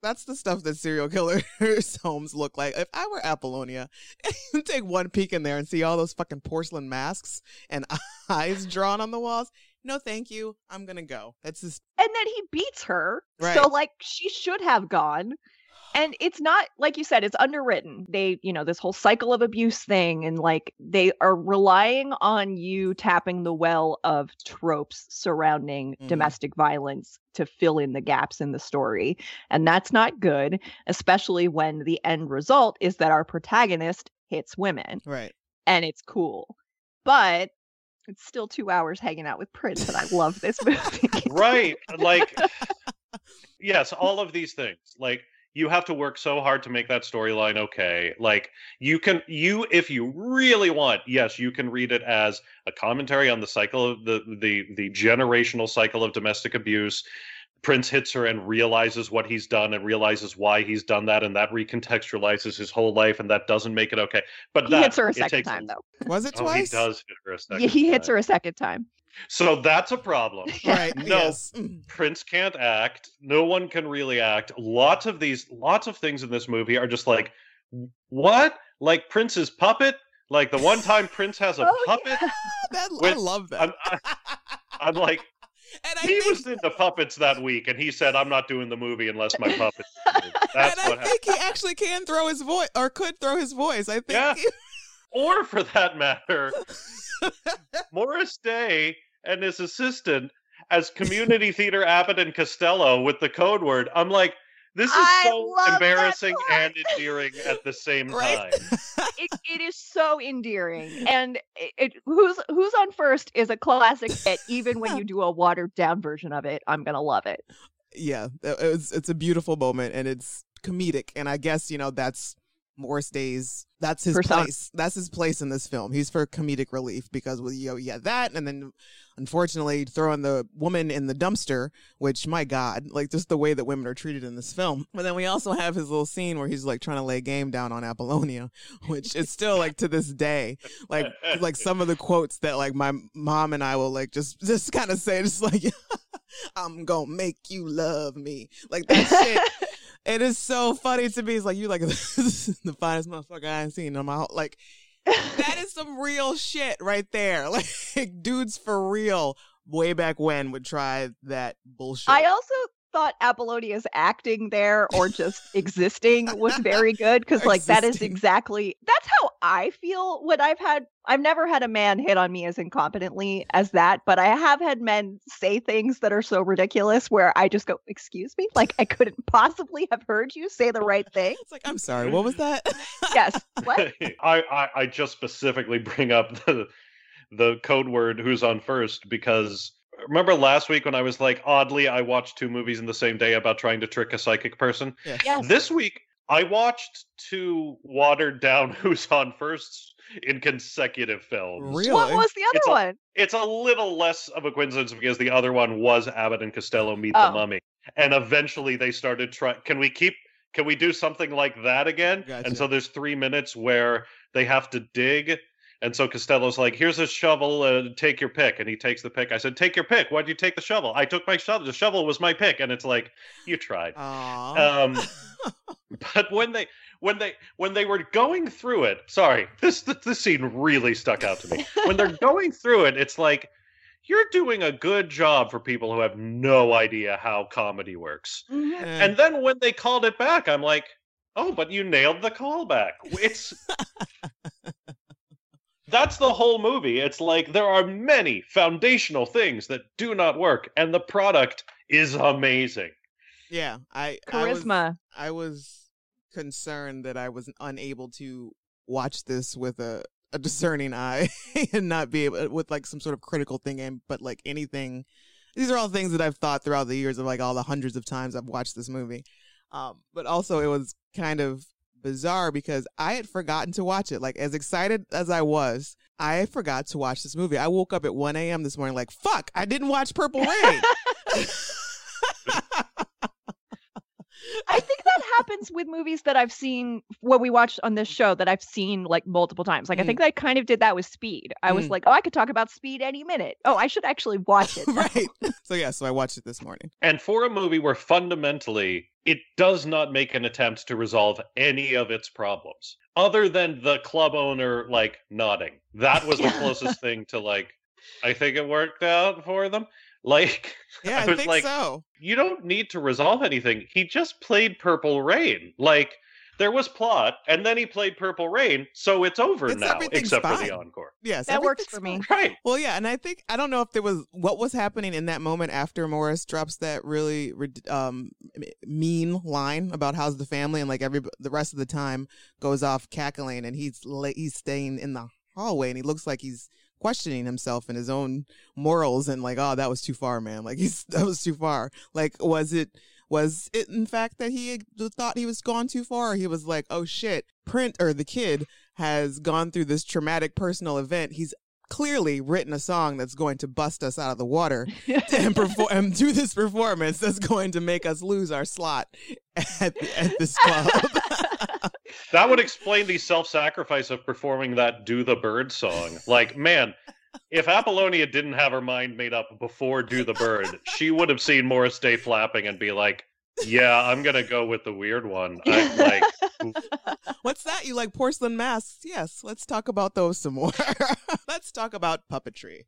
that's the stuff that serial killers' homes look like. If I were Apollonia, and take one peek in there and see all those fucking porcelain masks and eyes drawn on the walls. No, thank you. I'm gonna go. That's just
And then he beats her.
Right.
So like she should have gone. And it's not, like you said, it's underwritten. They, this whole cycle of abuse thing, and like they are relying on you tapping the well of tropes surrounding domestic violence to fill in the gaps in the story. And that's not good, especially when the end result is that our protagonist hits women.
right.
And it's cool. But it's still 2 hours hanging out with Prince, and I love this movie.
Right. Like, yes, all of these things. Like, you have to work so hard to make that storyline okay. Like, if you really want, yes, you can read it as a commentary on the cycle of the generational cycle of domestic abuse. Prince hits her and realizes what he's done and realizes why he's done that, and that recontextualizes his whole life, and that doesn't make it okay. But
He hits her a second time, though.
Was it
Oh,
twice?
he does hit her a second
Yeah, he hits
time.
her a second time.
So that's a problem.
Right.
No.
Yes.
Prince can't act. No one can really act. Lots of things in this movie are just like, what? Like Prince's puppet? Like the one time Prince has a
Oh,
puppet?
I
With-
love that.
I'm like,
and I
he
think,
was into puppets that week, and he said, I'm not doing the movie unless my puppet. That's
and
what
I
happened.
think he actually can throw his voice, or could throw his voice. I think.
Yeah. Or for that matter, Morris Day and his assistant as community theater Abbott and Costello with the code word. I'm like, this is
I
so
love that
embarrassing
part.
and endearing at the same
Right?
time.
It is so endearing, and who's on first is a classic hit. Even when you do a watered down version of it, I'm gonna love it.
Yeah, it's a beautiful moment, and it's comedic, and I guess that's Morris Day's. That's his
Persona.
place. That's his place in this film. He's for comedic relief because that, and then unfortunately throwing the woman in the dumpster, which my God, like just the way that women are treated in this film. But then we also have his little scene where he's like trying to lay game down on Apollonia, which is still like to this day, like some of the quotes that like my mom and I will like just kind of say, just like I'm gonna make you love me, like that shit. It is so funny to me. It's like, you like this is the finest motherfucker I ain't seen in my whole, like, that is some real shit right there. Like, dudes for real way back when would try that bullshit.
I also thought Apollonia's acting there, or just existing, was very good, because like that's how I feel when I've never had a man hit on me as incompetently as that, but I have had men say things that are so ridiculous where I just go, excuse me, like I couldn't possibly have heard you say the right thing.
It's like, I'm sorry, what was that?
Yes, what?
I just specifically bring up the code word "who's on first" because remember last week when I was like, oddly, I watched 2 movies in the same day about trying to trick a psychic person.
Yeah.
Yes.
This week, I watched 2 watered down "Who's on First" in consecutive films.
Really?
What was the
It's
other one?
It's a little less of a coincidence because the other one was Abbott and Costello Meet
Oh.
the Mummy, and eventually they started trying. Can we do something like that again?
Gotcha.
And so there's 3 minutes where they have to dig. And so Costello's like, here's a shovel, take your pick. And he takes the pick. I said, take your pick. Why'd you take the shovel? I took my shovel. The shovel was my pick. And it's like, you tried.
Aww.
But when they were going through it, sorry, this scene really stuck out to me. When they're going through it, it's like, you're doing a good job for people who have no idea how comedy works.
Mhm.
And then when they called it back, I'm like, oh, but you nailed the callback. It's that's the whole movie. It's like there are many foundational things that do not work, and the product is amazing.
Yeah,
Charisma.
I was concerned that I was unable to watch this with a discerning eye and not be able with like some sort of critical thinking, but like anything. These are all things that I've thought throughout the years of like all the hundreds of times I've watched this movie. But also it was kind of bizarre because I had forgotten to watch it. Like as excited as I was, I forgot to watch this movie. I woke up at 1 a.m. this morning like, fuck, I didn't watch Purple Rain.
I think that happens with movies that I've seen, what we watched on this show, that I've seen like multiple times. Like I think I kind of did that with Speed. I was like, oh, I could talk about Speed any minute. Oh, I should actually watch it.
Right. So I watched it this morning.
And for a movie where fundamentally it does not make an attempt to resolve any of its problems, other than the club owner like nodding. That was the closest thing to like, I think it worked out for them. Like,
Yeah, I
was
think
like,
so.
you don't need to resolve anything. He just played Purple Rain. Like, there was plot, and then he played Purple Rain, so it's over now,
Everything's
except for
fine.
the encore.
Yes,
That works for
everything's
me.
fine.
Right.
Well, yeah, and I don't know if there was what was happening in that moment after Morris drops that really mean line about how's the family, and like the rest of the time goes off cackling, and he's staying in the hallway, and he looks like he's questioning himself and his own morals, and like, oh, that was too far, man. Like that was too far. Like, was it in fact that he thought he was gone too far, or he was like, oh shit, the kid has gone through this traumatic personal event. He's clearly written a song that's going to bust us out of the water and do this performance that's going to make us lose our slot at this club.
That would explain the self-sacrifice of performing that Do the Bird song. Like, man, if Apollonia didn't have her mind made up before Do the Bird, she would have seen Morris Day flapping and be like, yeah, I'm going to go with the weird one.
What's that? You like porcelain masks? Yes, let's talk about those some more. Let's talk about puppetry.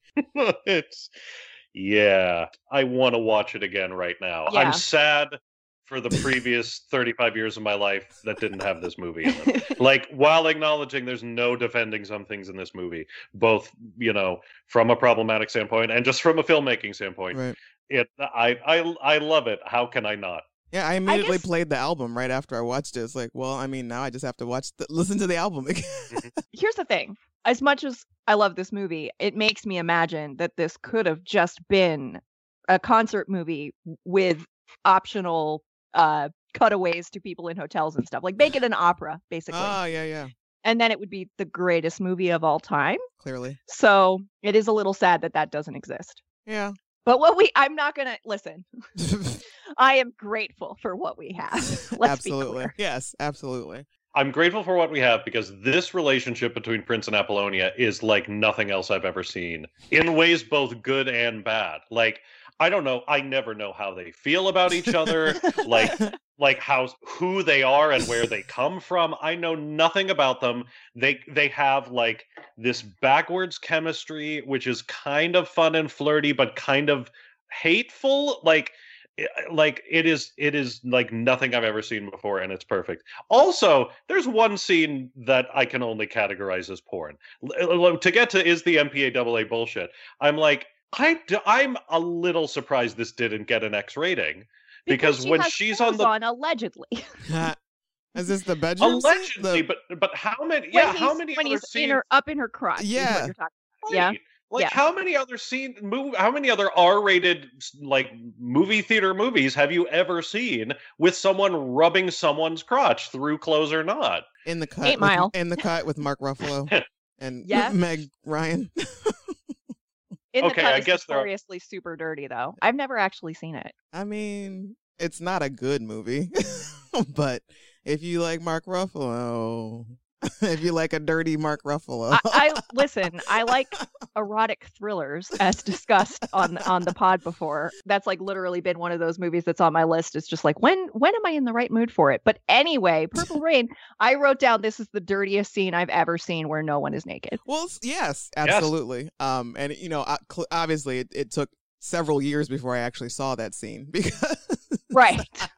Yeah, I want to watch it again right now.
Yeah.
I'm sad for the previous 35 years of my life that didn't have this movie in them. Like, while acknowledging there's no defending some things in this movie, both, from a problematic standpoint and just from a filmmaking standpoint,
Right.
I love it. How can I not?
Yeah, I immediately played the album right after I watched it. It's like, well, I mean, now I just have to listen to the album again.
Here's the thing. As much as I love this movie, it makes me imagine that this could have just been a concert movie with optional cutaways to people in hotels and stuff. Like, make it an opera, basically.
Oh, yeah.
And then it would be the greatest movie of all time.
Clearly.
So it is a little sad that doesn't exist.
Yeah.
But I'm not going to listen. I am grateful for what we have. Let's be
Absolutely.
clear.
Yes, absolutely.
I'm grateful for what we have because this relationship between Prince and Apollonia is like nothing else I've ever seen, in ways both good and bad. Like, I don't know. I never know how they feel about each other, like who they are and where they come from. I know nothing about them. They have like this backwards chemistry, which is kind of fun and flirty, but kind of hateful. Like it is like nothing I've ever seen before, and it's perfect. Also, there's one scene that I can only categorize as porn. To get to is the MPAA bullshit. I'm like, I'm a little surprised this didn't get an X rating because when she's on
allegedly.
Is this the bedroom?
Allegedly, but how many? Yeah, how many
when
other
he's
scenes?
up in her crotch?
Yeah.
Is what you're talking about.
Right.
Yeah.
Like,
Yeah.
how many other how many other R-rated like movie theater movies have you ever seen with someone rubbing someone's crotch through clothes or not?
In the cut.
8 Mile.
In the cut with Mark Ruffalo and
Yeah.
Meg Ryan.
In the
Okay,
cut
I
is
guess there are-
notoriously super dirty, though. I've never actually seen it.
I mean, it's not a good movie, but if you like Mark Ruffalo, if you like a dirty Mark Ruffalo,
I listen. I like erotic thrillers, as discussed on the pod before. That's like literally been one of those movies that's on my list. It's just like, when am I in the right mood for it? But anyway, Purple Rain. I wrote down, this is the dirtiest scene I've ever seen where no one is naked.
well, yes, absolutely. And obviously, it took several years before I actually saw that scene because,
Right.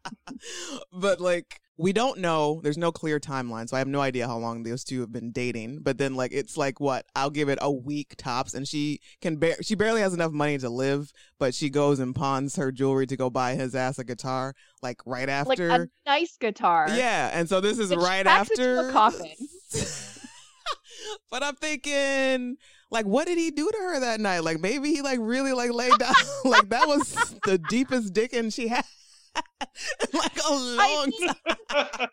but like, we don't know. There's no clear timeline, so I have no idea how long those two have been dating. But then, like, it's like what? I'll give it a week tops, and she barely has enough money to live, but she goes and pawns her jewelry to go buy his ass a guitar, like right after.
Like a nice guitar.
Yeah, and so this is
Which
right
backs
after.
into a coffin.
But I'm thinking, like, what did he do to her that night? Like, maybe he like really like laid down. Like, that was the deepest dickin' she had. Like a long time.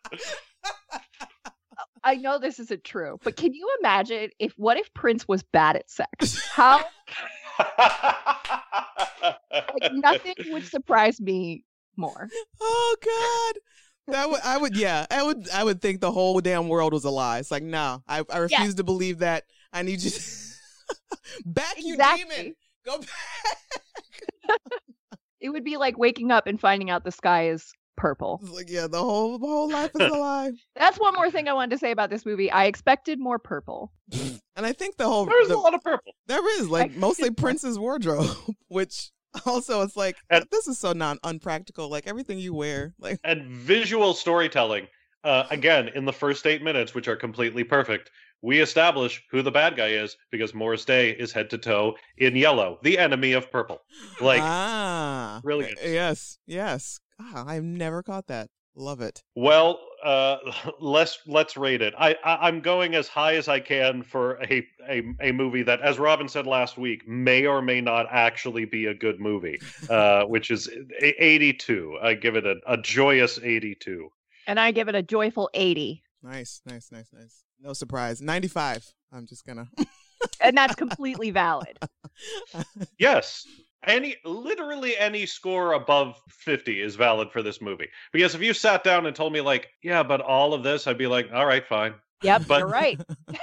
I know this isn't true, but can you imagine what if Prince was bad at sex? How like nothing would surprise me more.
Oh God. I would think the whole damn world was a lie. It's like, no, I refuse to believe that. I need you to back, you demon. Go back.
It would be like waking up and finding out the sky is purple.
It's like, yeah, the whole life is a lie.
That's one more thing I wanted to say about this movie. I expected more purple.
And I think
There's a lot of purple.
there is like mostly Prince's wardrobe, which also it's like this is so unpractical. Like everything you wear, like
And visual storytelling. Again, in the first 8 minutes, which are completely perfect, we establish who the bad guy is because Morris Day is head to toe in yellow, the enemy of purple. Like, brilliant.
Yes. I've never caught that. Love it.
Well, let's rate it. I'm going as high as I can for a movie that, as Robin said last week, may or may not actually be a good movie, which is 82. I give it a joyous 82.
And I give it a joyful 80.
Nice. No surprise. 95. I'm just gonna.
And that's completely valid.
Yes. Literally any score above 50 is valid for this movie. Because if you sat down and told me, like, yeah, but all of this, I'd be like, all right, fine.
Yep,
But-
you're right.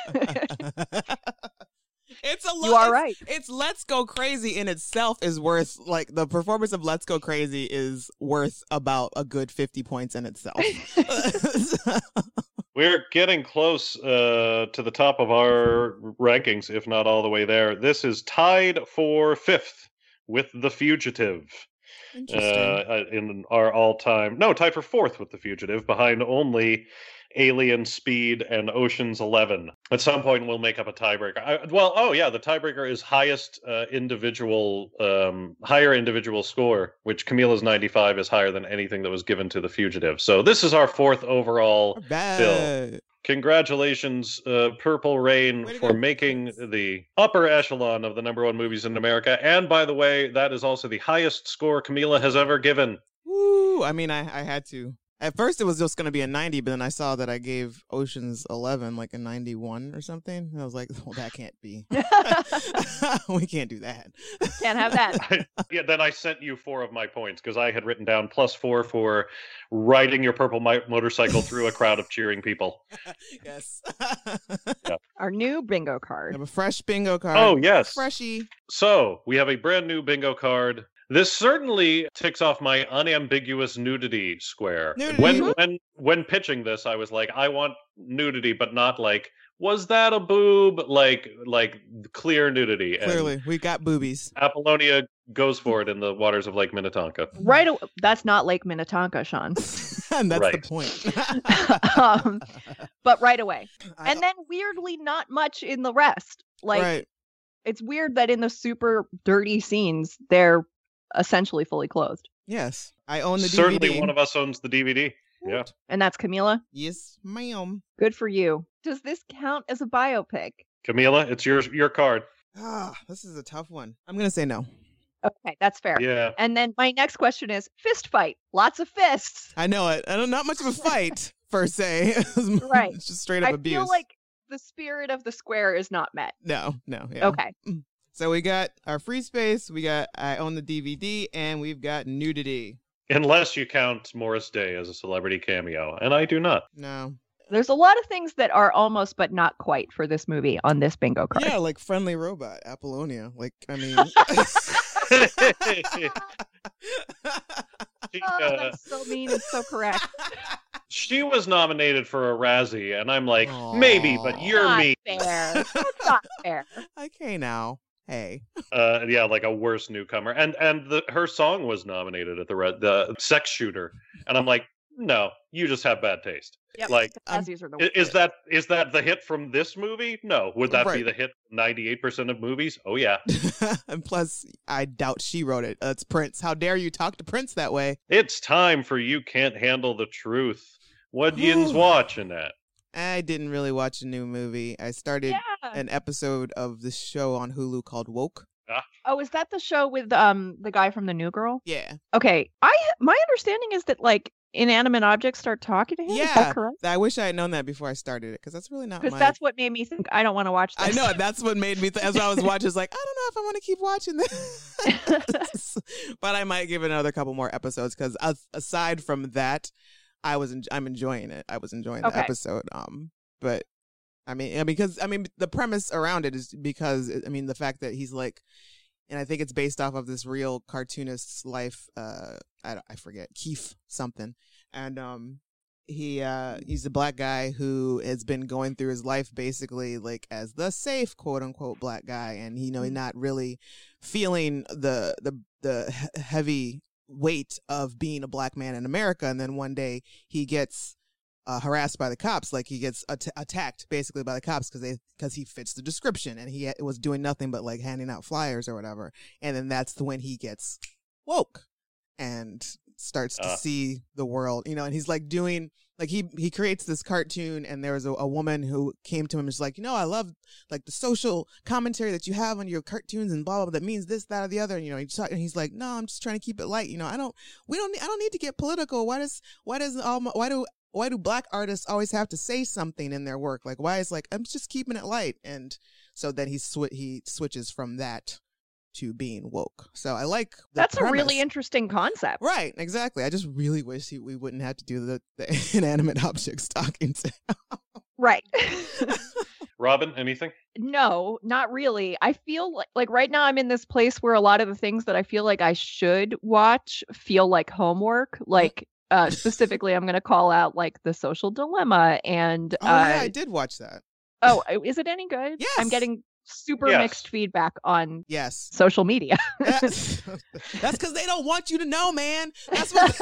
It's a lot.
You are right.
It's Let's Go Crazy in itself is worth, like, the performance of Let's Go Crazy is worth about a good 50 points in itself.
We're getting close to the top of our rankings, if not all the way there. This is tied for 5th with The Fugitive.
Interesting.
In our all-time... No, tied for 4th with The Fugitive, behind only Alien, Speed, and Ocean's 11. At some point, we'll make up a tiebreaker. The tiebreaker is higher individual score, which Camila's 95 is higher than anything that was given to The Fugitive. So this is our 4th overall fill. Congratulations, Purple Rain, for making the upper echelon of the #1 movies in America. And by the way, that is also the highest score Camila has ever given.
Woo! I mean, I had to. At first, it was just going to be a 90, but then I saw that I gave Ocean's 11 like a 91 or something. And I was like, well, that can't be. We can't do that.
Can't have that.
Then I sent you 4 of my points because I had written down +4 for riding your purple motorcycle through a crowd of cheering people.
Yes.
Our new bingo
I
card.
have a fresh bingo card.
Oh, yes.
Freshie.
So we have a brand new bingo card. This certainly ticks off my unambiguous nudity square.
Nudity.
When pitching this, I was like, I want nudity, but not like, was that a boob? Like clear nudity.
Clearly, we got boobies.
Apollonia goes for it in the waters of Lake Minnetonka.
That's not Lake Minnetonka, Sean.
And that's
Right.
the point.
But right away. And then weirdly, not much in the rest. Like,
right.
it's weird that in the super dirty scenes, they're essentially fully clothed.
Yes. I own the
Certainly
DVD.
one of us owns the DVD. Yeah.
And that's Camila.
Yes, ma'am.
Good for you. Does this count as a biopic?
Camila, it's your card.
This is a tough one. I'm going to say no.
Okay, that's fair.
Yeah.
And then my next question is fist fight. Lots of fists.
I know it. I don't, not much of a fight, per se.
Right.
It's just straight up
I
abuse.
feel like the spirit of the square is not met.
No. Yeah.
Okay.
So we got our free space, we got I own the DVD, and we've got nudity.
Unless you count Morris Day as a celebrity cameo, and I do not.
No.
There's a lot of things that are almost but not quite for this movie on this bingo card.
Yeah, like Friendly Robot, Apollonia. Like, I mean.
That's so mean and so correct.
She was nominated for a Razzie, and I'm like, maybe, but you're
Not
me.
fair. That's not fair.
Okay, now. Hey.
Yeah, like a worse newcomer, and her song was nominated at the Sex Shooter, and I'm like, no, you just have bad taste.
Yep.
Like,
Razzies are the worst.
is that the hit from this movie? No. Would that be
Right.
the hit 98% of movies? Oh yeah.
And plus, I doubt she wrote it. It's Prince. How dare you talk to Prince that way?
It's time for You Can't Handle the Truth. What yins watching that?
I didn't really watch a new movie. I started an episode of this show on Hulu called Woke.
Oh, is that the show with the guy from The New Girl?
Yeah.
Okay. My understanding is that like inanimate objects start talking to him? Is
Yeah,
that correct?
I wish I had known that before I started it because that's really not
Because
my.
that's what made me think I don't want to watch this.
I know that's what made me. As I was watching, it's like I don't know if I want to keep watching this, but I might give it another couple more episodes because aside from that, I'm enjoying it. I was enjoying the
Okay.
episode. But because the premise around it is because the fact that he's like, and I think it's based off of this real cartoonist's life. I forget, Keith something, and he's a black guy who has been going through his life basically like as the safe quote unquote black guy, and he's not really feeling the heavy weight of being a black man in America, and then one day he gets harassed by the cops, like he gets attacked basically by the cops because he fits the description, and he was doing nothing but like handing out flyers or whatever, and then that's when he gets woke and starts to see the world, and he's like doing like he creates this cartoon, and there was a woman who came to him and was like, I love like the social commentary that you have on your cartoons and blah blah, blah that means this, that, or the other, and and he's like, no, I'm just trying to keep it light, I don't need to get political. Why do black artists always have to say something in their work? Like, why is like, I'm just keeping it light. And so then he switches from that to being woke. So I like
That's
premise.
a really interesting concept.
Right, exactly. I just really wish we wouldn't have to do the inanimate objects talking to him.
Right.
Robin, anything?
No, not really. I feel like right now I'm in this place where a lot of the things that I feel like I should watch feel like homework. Like specifically, I'm going to call out like The Social Dilemma and
I did watch that.
Oh, is it any good?
Yes.
I'm getting super
Yes.
mixed feedback on
Yes.
social media.
That's because they don't want you to know, man. That's what.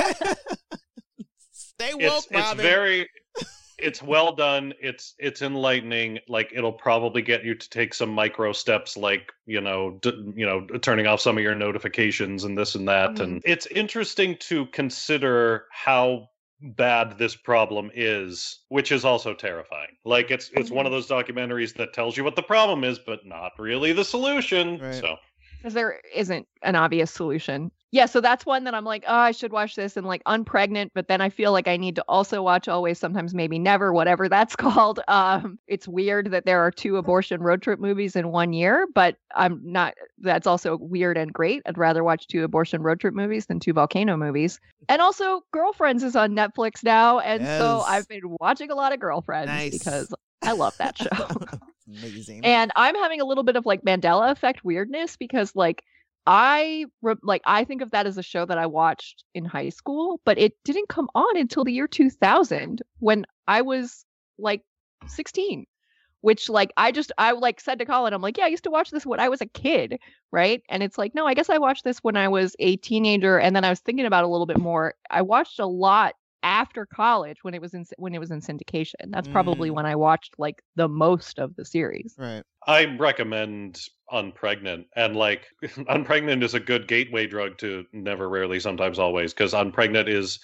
Stay woke, Robin.
It's well done. It's enlightening. Like it'll probably get you to take some micro steps, like turning off some of your notifications and this and that. And it's interesting to consider how bad this problem is, which is also terrifying. Like it's one of those documentaries that tells you what the problem is, but not really the solution.
Right.
So
Because there isn't an obvious solution. Yeah, so that's one that I'm like, oh, I should watch this, and like Unpregnant, but then I feel like I need to also watch Always, Sometimes, Maybe, Never, whatever that's called. It's weird that there are 2 abortion road trip movies in 1 year, but I'm not, that's also weird and great. I'd rather watch 2 abortion road trip movies than 2 volcano movies. And also Girlfriends is on Netflix now, and so
Yes.
I've been watching a lot of Girlfriends
Nice.
because I love that show.
Amazing.
And I'm having a little bit of like Mandela effect weirdness because like I think of that as a show that I watched in high school, but it didn't come on until the year 2000 when I was like 16, which like I like said to Colin, I'm like, yeah, I used to watch this when I was a kid, right? And it's like, no, I guess I watched this when I was a teenager, and then I was thinking about it a little bit more. I watched a lot after college when it was in syndication. That's probably when I watched like the most of the series.
Right.
I recommend Unpregnant, and like Unpregnant is a good gateway drug to Never, Rarely, Sometimes, Always, because Unpregnant is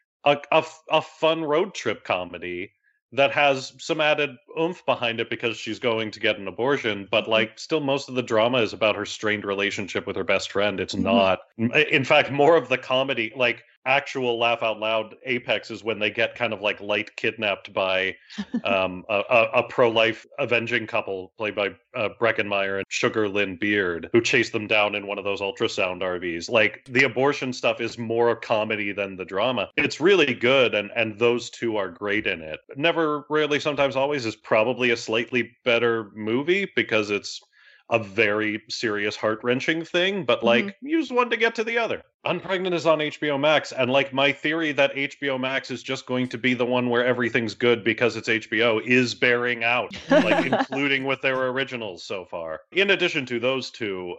a fun road trip comedy that has some added oomph behind it because she's going to get an abortion, but like still most of the drama is about her strained relationship with her best friend. It's not, in fact, more of the comedy, like actual laugh out loud apex is when they get kind of like light kidnapped by a pro-life avenging couple played by Breckenmeyer and Sugar Lynn Beard, who chase them down in one of those ultrasound RVs. Like the abortion stuff is more a comedy than the drama. It's really good, and those 2 are great in it. Never, Rarely, Sometimes, Always is probably a slightly better movie because it's a very serious, heart-wrenching thing, but like use one to get to the other. Unpregnant is on HBO Max, and like my theory that HBO Max is just going to be the one where everything's good because it's HBO is bearing out, like including with their originals so far. In addition to those 2,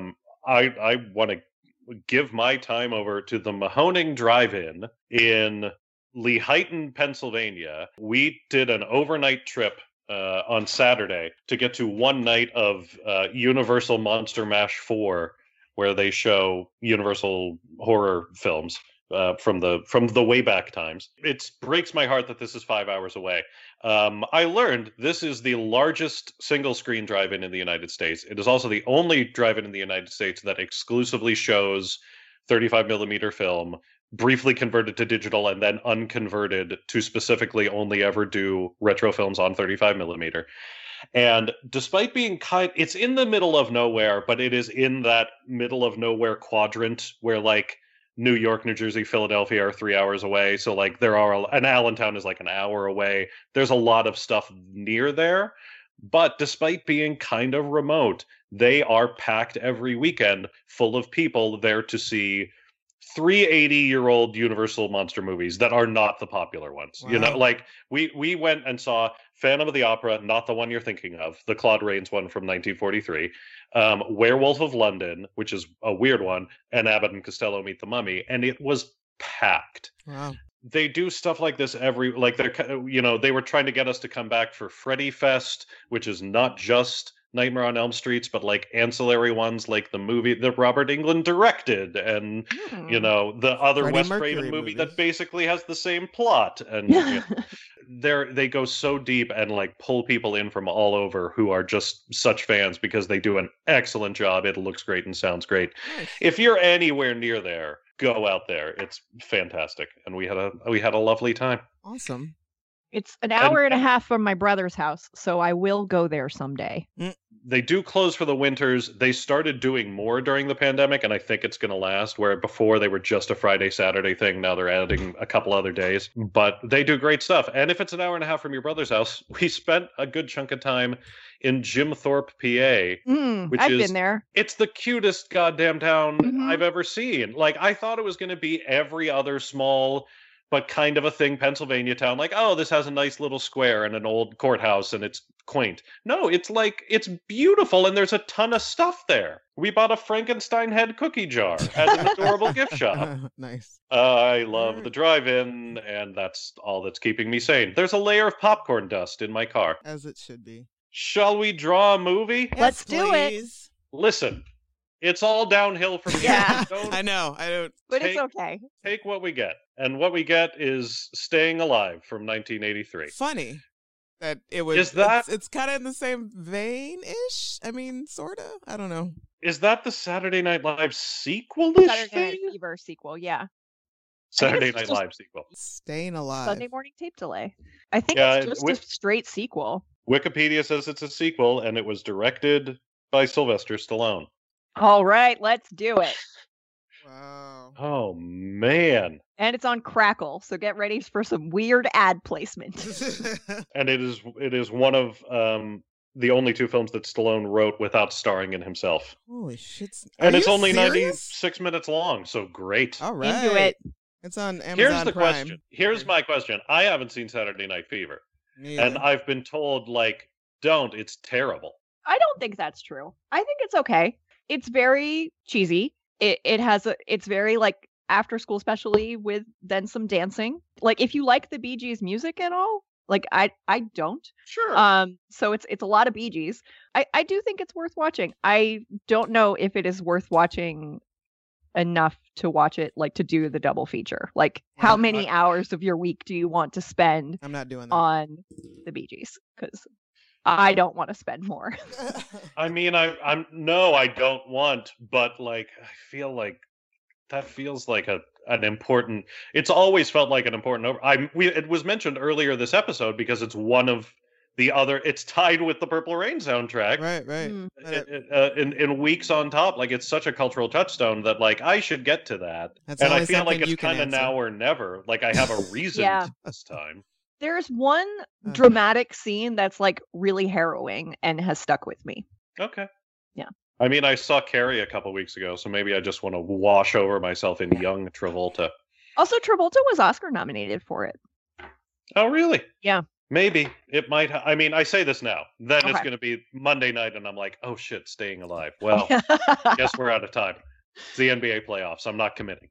I want to give my time over to the Mahoning Drive-In in Lehighton, Pennsylvania. We did an overnight trip on Saturday to get to one night of Universal Monster Mash 4, where they show Universal horror films from the way back times. It breaks my heart that this is 5 hours away. I learned this is the largest single screen drive-in in the United States. It is also the only drive-in in the United States that exclusively shows 35 millimeter film briefly converted to digital and then unconverted to specifically only ever do retro films on 35 millimeter. And despite being it's in the middle of nowhere, but it is in that middle of nowhere quadrant where like New York, New Jersey, Philadelphia are 3 hours away. So like and Allentown is like an hour away. There's a lot of stuff near there. But despite being kind of remote, they are packed every weekend full of people there to see 380-year-old Universal monster movies that are not the popular ones.
Wow.
You know, like we went and saw Phantom of the Opera, not the one you're thinking of, the Claude Rains one from 1943, Werewolf of London, which is a weird one, and Abbott and Costello Meet the Mummy, and it was packed.
Wow.
They do stuff like this they were trying to get us to come back for Freddy Fest, which is not just Nightmare on Elm Streets, but like ancillary ones like the movie that Robert Englund directed, and the other
Freddie
Wes
Mercury
Craven movie
movies.
that basically has the same plot. And they go so deep and like pull people in from all over who are just such fans because they do an excellent job. It looks great and sounds great.
Nice.
If you're anywhere near there, go out there. It's fantastic, and we had a lovely time.
Awesome.
It's an hour and a half from my brother's house, so I will go there someday.
They do close for the winters. They started doing more during the pandemic, and I think it's going to last, where before they were just a Friday, Saturday thing. Now they're adding a couple other days. But they do great stuff. And if it's an hour and a half from your brother's house, we spent a good chunk of time in Jim Thorpe, PA.
I've been there.
It's the cutest goddamn town
Mhm.
I've ever seen. Like, I thought it was going to be every other small but kind of a thing Pennsylvania town, like, oh, this has a nice little square and an old courthouse and it's quaint. No, it's like, it's beautiful and there's a ton of stuff there. We bought a Frankenstein head cookie jar at an adorable gift shop.
Nice.
I love the drive-in, and that's all that's keeping me sane. There's a layer of popcorn dust in my car.
As it should be.
Shall we draw a movie?
Let's do it.
please.
Listen, it's all downhill from here.
Yeah.
Don't
I know. I don't.
But it's
Take-
okay.
take what we get. And what we get is Staying Alive from 1983.
Funny that it was.
Is that-
It's kind of in the same vein ish. I mean, sort of. I don't know.
Is that the Saturday Night Live sequel-ish
Saturday Night
thing?
Fever sequel, yeah.
Saturday
it's
Night
just-
Live sequel.
Staying alive.
Sunday morning tape delay. I think
Yeah,
it's just a straight sequel.
Wikipedia says it's a sequel, and it was directed by Sylvester Stallone.
All right, let's do it.
Wow.
Oh, man.
And it's on Crackle, so get ready for some weird ad placement.
And it is one of the only two films that Stallone wrote without starring in himself.
Holy shit.
And
Are
it's
you
only
serious?
96 minutes long, so great.
All right.
Into it.
It's on Amazon
Here's the
Prime.
question. Here's my question. I haven't seen Saturday Night Fever,
Me
and
either.
I've been told, like, don't. It's terrible.
I don't think that's true. I think it's okay. It's very cheesy. It's very like after school specially with then some dancing. Like if you like the Bee Gees music and all, like I don't.
Sure.
So it's a lot of Bee Gees. I do think it's worth watching. I don't know if it is worth watching enough to watch it, like to do the double feature. Like how
Well,
many hours of your week do you want to spend
I'm not doing that.
on the Bee Gees? Because I don't want to spend more.
I mean, I'm no, I don't want, but like, I feel like that feels like an important. It's always felt like an important. It was mentioned earlier this episode because it's one of the other. It's tied with the Purple Rain soundtrack.
Right, right.
Mm.
But
In weeks on top, like it's such a cultural touchstone that like I should get to that,
That's
and I
only
feel like
something
it's
you can
kind of
answer.
now or never. Like I have a reason
Yeah.
this time.
There's one
Uh.
dramatic scene that's like really harrowing and has stuck with me.
Okay.
Yeah.
I mean, I saw Carrie a couple weeks ago, so maybe I just want to wash over myself in young Travolta.
Also, Travolta was Oscar nominated for it.
Oh, really?
Yeah.
Maybe it might. I mean, I say this now. Then it's
Okay.
going to be Monday night, and I'm like, oh shit, Staying Alive. Well, guess we're out of time. It's the NBA playoffs. I'm not committing.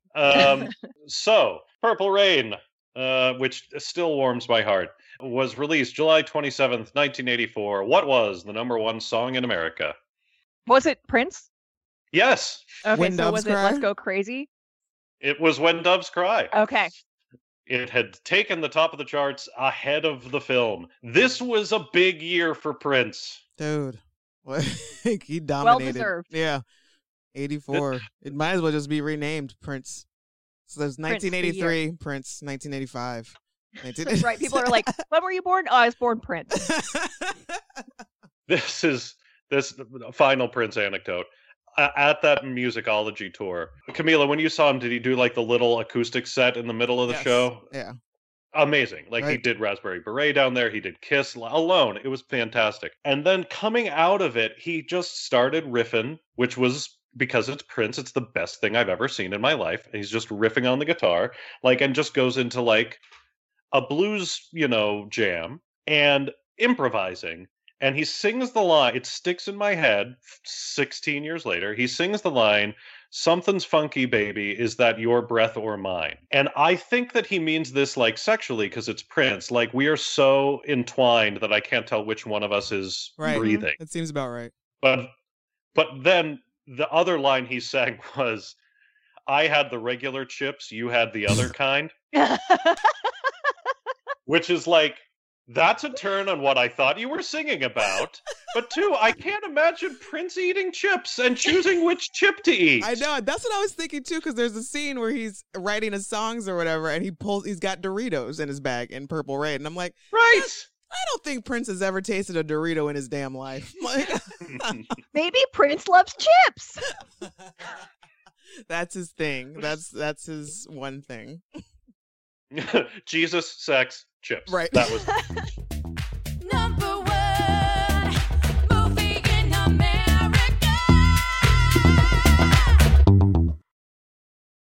So, Purple Rain, which still warms my heart, was released July 27th, 1984. What was the number one song in America?
Was it Prince?
Yes,
Okay,
When
so
Doves
was it
Cry?
Let's Go Crazy?
it was When Doves Cry.
Okay.
It had taken the top of the charts ahead of the film. This was a big year for Prince.
Dude, what? He dominated.
deserved.
Yeah. 84. It might as well just be renamed Prince. So there's
Prince, the year.
1983, Prince, 1985.
Right. People are like, when were you born? Oh, I was born Prince.
This final Prince anecdote. At that musicology tour, Camila, when you saw him, did he do like the little acoustic set in the middle of the
Yes.
show?
Yeah.
Amazing. Like he
Right.
did Raspberry Beret down there. He did Kiss alone. It was fantastic. And then coming out of it, he just started riffing, which was because it's Prince. It's the best thing I've ever seen in my life. He's just riffing on the guitar, like, and just goes into like a blues, jam and improvising. And he sings the line. It sticks in my head 16 years later. He sings the line, "Something's funky, baby. Is that your breath or mine?" And I think that he means this like sexually because it's Prince. Like we are so entwined that I can't tell which one of us is
Right.
breathing.
That seems about right.
But then the other line he sang was, "I had the regular chips, you had the other kind," which is like, that's a turn on what I thought you were singing about. But two, I can't imagine Prince eating chips and choosing which chip to eat.
I know. That's what I was thinking too, because there's a scene where he's writing his songs or whatever, and he's got Doritos in his bag in Purple Rain. And I'm like,
Right.
I don't think Prince has ever tasted a Dorito in his damn life. Like,
Maybe Prince loves chips.
that's his thing. That's his one thing.
Jesus, sex, chips.
Right.
That was